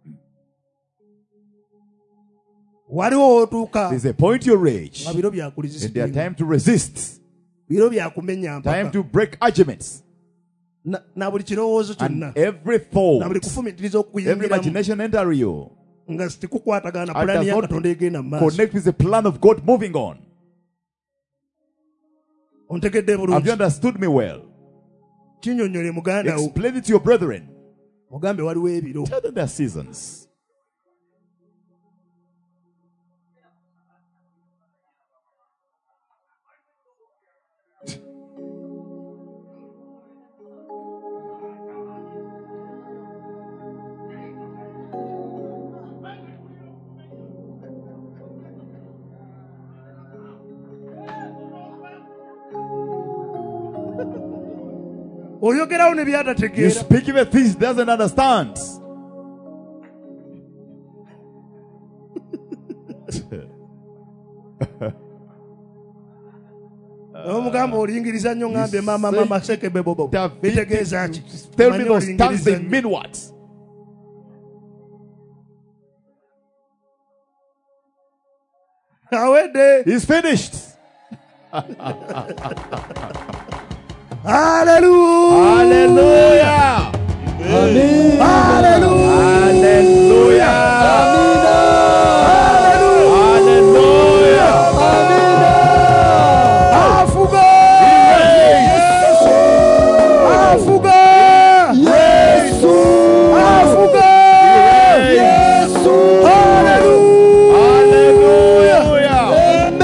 waliwo wootuuka There's a point you reach, nga biro and there byakulizisinga time to resist, biro byakumenya time mpaka to break arguments, na buli kirowoozo kyonna and every na thought, buli kufumitiriza every okukuyingiramu imagination enter you. nga tikukwatagana And pulaani does ya not katonda egenda mu maaso Connect with the plan of God moving on. ontegedde Have you bulungi understood me well? kinyonyole muganda wo Explain it to your brethren. mugambe waliwo ebiro Tell them their seasons. oyogerawo ne You byatategeera speak even things he doesn't understand. omugamba oliyingiriza nnyo ngambe mama sekebe bobo David, bitegeeza ki tell me Manyi those terms, oliyingiriza they nnyo. mean what? awedde He's finished. haleluya Hallelujah. Amen. haleluya Hallelujah. Hallelujah. afuga afuga Yesu. afuga Yesu. haleluya Hallelujah. Amen.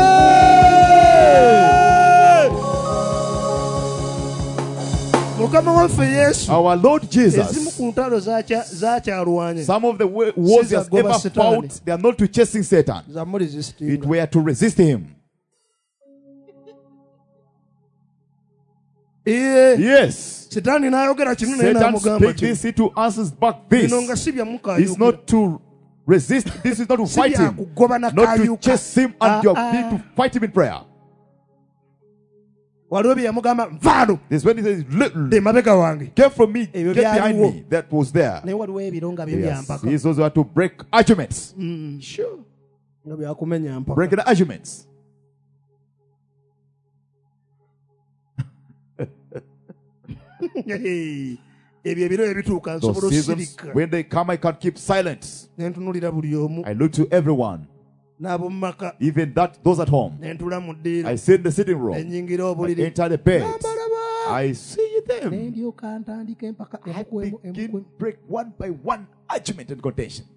mukama waffe yesu Our Lord ezimu Jesus, ku ntalo zakyalwanye some of the wars he has Sizagoba ever Satan. fought, they are not to chasing Satan. It zamulizisinga were to resist him. Yes. sitaani n'ayogera kino naye Satan n'amugamba speak kino this, he to answers back this. bino nga si It's byamukayuukira not to resist. This is not to si fight him. byakugoba Not to nakayuka chase him and your need to fight him in prayer. waliwo bye yamugamba nvaano This is when he says, dde mabega wange get from me, Ebyo get behind byaliwo. me. That was there. naye waliwo ebiro nga byo Yes. byampaka He's also had to break arguments. Sure. nga byakumenya mpaka Breaking arguments. ebyo ebiro ebituuka nsobola Those seasons, osirika when they come, I can't keep silent. ne ntunulira buli omu I look to everyone, n'ab'omu maka even those at home. ne ntula mu ddiiro I sit in the sitting ne room. nnyingira I obuliri enter the bed. Nambalaba. I see ne them. ndyoka ntandika empaka I emukwemu begin break one by one argument and contention.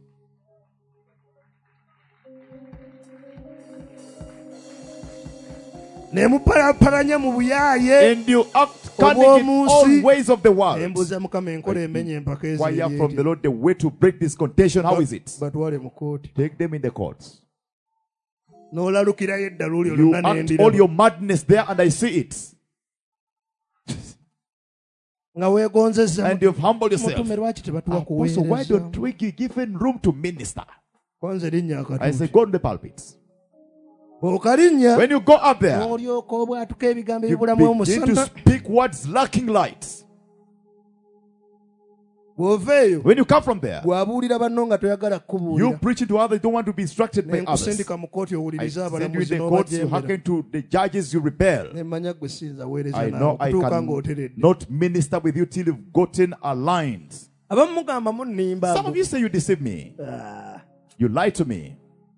ne mupalapalanya mu buyaaye And you act cunning in all ways of the world. embuuza mukama enkola emenya empaka Inquire from the Lord the way to break this contention. How is it? batwale mu kooti Take them in the courts. n'olalukirayo eddala oli You olwonna act nendira all your madness there, and I see it. nga weegonzezza And you've humbled yourself. mutume lwaki tebatuwa Apostle, why kuweereza don't we give him room to minister? konze linnya I say, akatuuti go on the pulpit. okalinnya When you go up there, n'olyoka obwatuka ebigambo you ebibulamu begin to omusana speak words lacking light. bw'ova eyo When you come from there, bw'abuulira banno nga toyagala you kubuulira preach it to others, don't want to be instructed by others. nenkusindika mu kooti I owuliriza send you in abalamuzi the courts, you n'obajembera hearken to the judges, you rebel. nemanya gwe siyinza weereza I naawe know I okutuuka can ng'oteredde not minister with you till you've gotten aligned. abamu mugamba munnimba Some of you say you deceive me. You lie to me.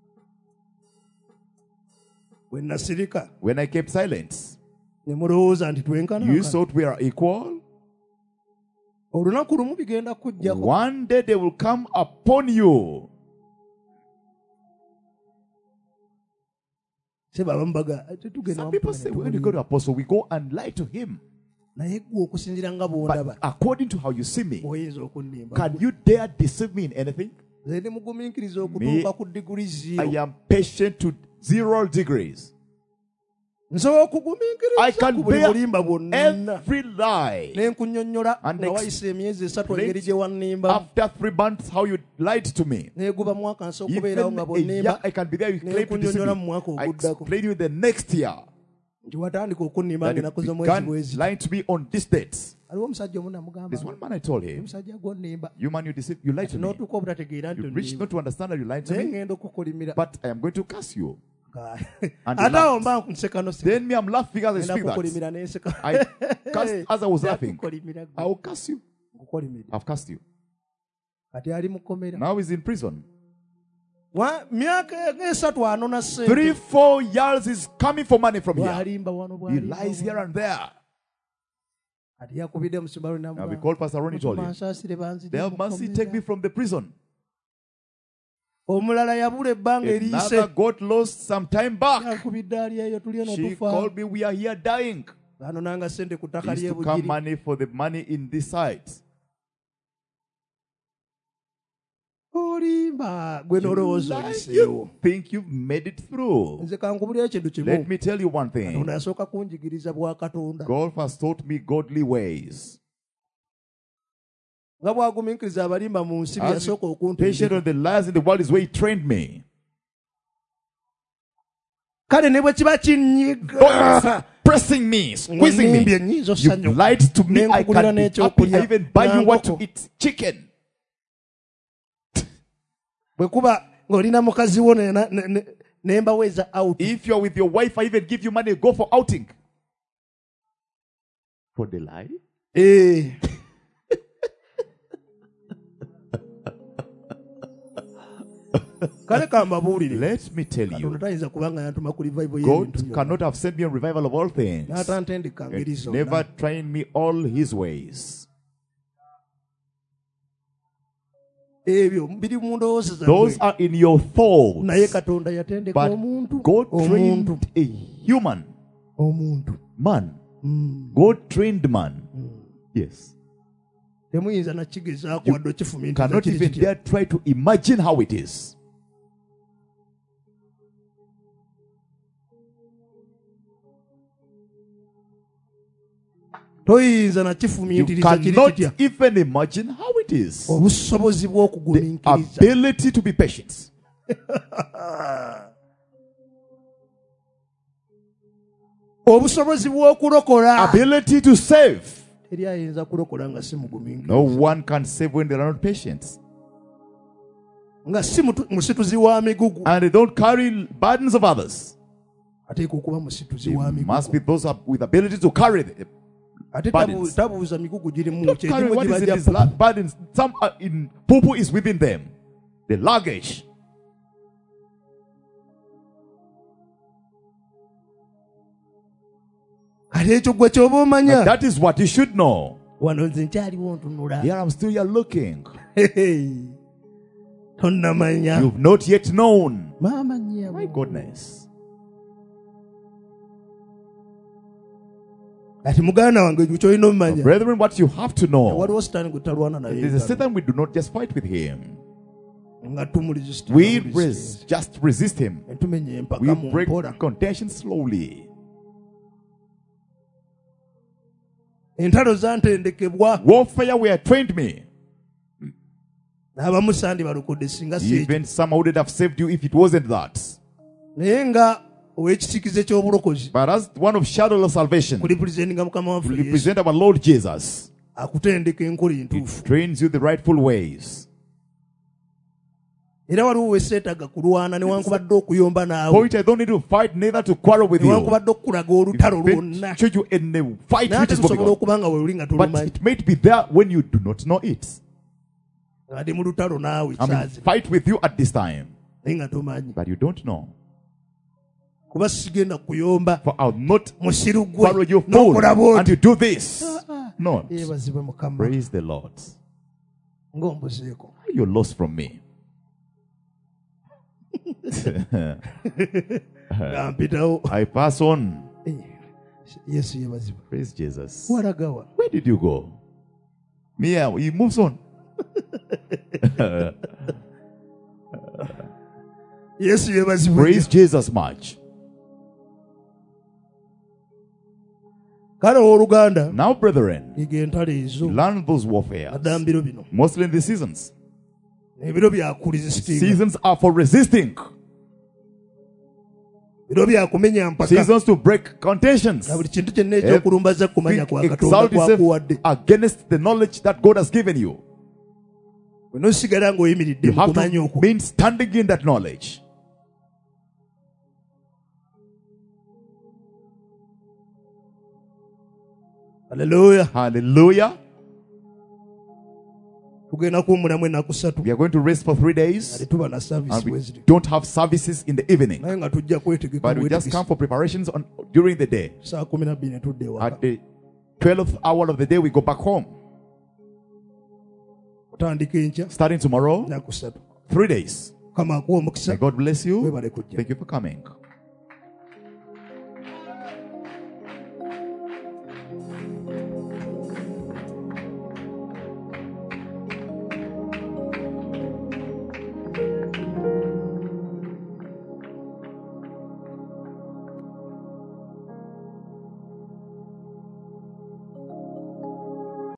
bwe nasirika When I kept silent, ne mulowooza nti twenkana you thought we are equal. olunaku lumu bigenda kujjako One day they will come upon you. seba bambaga tetugenda Some people say when you go to apostle, we go and lie to him. naye gwe okusinziira nga But bw'ondaba according to how you see me, oyinza okunnimba can you dare deceive me in anything? nze ndi mugumiikiriza okutuuka ku diguli I zero am patient to 0 degrees. nsobola I okugumiikiriza can ku buli bear bulimba bwonna every lie. ne nkunnyonnyola And nga wayisa emyezi 3 engeri gye wannimba After 3 months, how you lied to me. neeguba mwaka nsa Even okubeerawo nga a bwonnimba year I can be there, you ne claim to deceive nkunnyonnyola mu me. mwaka I oguddako explain you the next year nti watandika okunnimba that ng'ennaku you z'omwezi began bwezi lying to me on this date. aliwo omusajja omu namugamba There's one man I told him, omusajja gwonnimba you man, you deceive, you lied to me. n'otuuka obutategeera nti You reached onnimba not to understand that you lied to naye me, ngenda okukolimira but I am going to curse you. And he ate awo laughed. mba nseka noseka Then me, I'm laughing as I ngenda speak that. kukolimira nenseka I cursed as I was laughing. Nkukolimira gwe. I will curse you. Nkukolimira. I've cursed you. kati ali mu kkomera Now he's in prison. myaka esatu anona 3-4 years is coming for money from here. bwalimba wano He bwalimba lies here and there. ati yakubidde musimba Now we called Pastor Ronnie, told him, mansaasire they have mercy, take me from the prison. omulala yabula ebbanga eriise Another got lost some time back. yakubidde ali eyo tuli eno She tufa called me, we are here dying. ano nanga sente ku ttaka Used to come lyebugiri money for the money in this side. olimba gwe n'olowooza You oyiseewo think you've made it through. nze kankubulira ekintu kimu Let me tell you one thing. katonda yasooka kunjigiriza bwa katonda God has taught me godly ways. nga bwagumiikiriza abalimba mu nsi bye As yasooka patient okuntendeka on the lies in the world is where he trained me. kale ne bwe kiba kinyiga Pressing me, squeezing Wannimbye me. nnyinza You osanyuka lied to me. I Nenkugulira can be happy. n'ekyokulya I even buy you what to n'nkoko. eat. Chicken. bwe kuba ng'olina mukazi wo nembaweza out If you're with your wife, I even give you money, go for outing. For the lie? kale kambabuulire Let me tell katonda you, tayinza kubanga yantuma ku revival God y'ebintu byonna. cannot have sent me a revival of all things. n'atantendeka ngeri And never zonna train me all his ways. ebyo biri mu ndowooza Those zammwe are in your thoughts. naye katonda yatendeka But omuntu God omuntu trained a human omuntu man. God trained man. Yes. temuyinza nakigezaako You wadde okifumiitiriza cannot kiri even kitya. dare try to imagine how it is. toyinza You nakifumiitiriza kiri cannot kitya even imagine how it is. obusobozi The bw'okugumiikiriza ability to be patient. obusobozi bw'okulokola Ability to save. eri ayinza kulokola nga si mugumiikiriza No one can save when they are not patient. nga si musituzi wa migugu And they don't carry burdens of others. ateeka okuba musituzi They wa must be migugu those with ability to carry the ate burdens. tabuuza migugu girimu Don't carry kyerimu what is in gibajja these burdens. Some are in poo is within them. The luggage. ate ekyo gwe kyoba But omanya that is what you should know. wano nze nkyaliwo ntunula Here I'm still here looking. tonnamanya You've not yet known. maama nnyabo My goodness. ati muganda wange ekyo kyolina omumanya Brethren, what you have to know. waliwo sitaani gwe talwana naye There's a Satan we do not just fight with him. nga tumuresist We just resist him. tumenya empaka We mu break mpola contention slowly. entalo zantendekebwa Warfare where trained me. n'abamu sandi balokodde singa si ekyo Even some wouldn't have saved you if it wasn't that. naye nga ow'ekisikize ky'obulokozi But as one of shadow of salvation, kulipulizeninga mukama waffe we Yesu represent our Lord Jesus. akutendeka enkola entuufu It trains you the rightful ways. era waliwo weseetaaga kulwana newankubadde okuyomba naawe Point, I don't need to fight, neither to quarrel with you. newankubadde okukulaga olutalo lwonna Show you in the fight naye which ate is going tusobola on. okuba nga weuli nga But tulumanyi it may be there when you do not know it. nga ndi mu lutalo naawe I mean, kyazi fight with you at this time, naye nga tomanyi but you don't know. kuba sigenda kuyomba For I'll not musiru gwe follow you full n'okulaba and oti you do this. No. yeebazibwe mukama Praise the Lord. ng'ombuzeeko You're lost from me. nga mpitawo. I pass on. Yesu yebazibwa. Praise Jesus. Waragawa. Where did you go? Mia, he moves on. Yesu yebazibwa. Praise Jesus much. Kale oluganda. Now, brethren, Ige entale ezo. learn those warfare. Adambiro bino. Mostly in the seasons. Ebiro bya kulistinga. Seasons are for resisting. Ebiro bya kumenya mpaka. Seasons to break contentions. Na buli kintu kyonna ekyokulumbaza kumanya kwa Katonda Exalt yourself kwakuwadde. against the knowledge that God has given you. Onosigala ng'oyimiridde You mu have kumanya to okwo. mean standing in that knowledge. Hallelujah. Hallelujah. Tugenda kuwummulamu ennaku 3. We are going to rest for 3 days. Ate tuba na service And we bweziri. don't have services in the evening. Naye nga tujja kwetegeka But we just come for preparations during the day. saa 12 ne tudda ewaka. At the 12th hour of the day, we go back home. Otandika enkya Starting tomorrow, ennaku 3. 3 days. Kama akuwa omukisa. May God bless you. Webale kujja. Thank you for coming.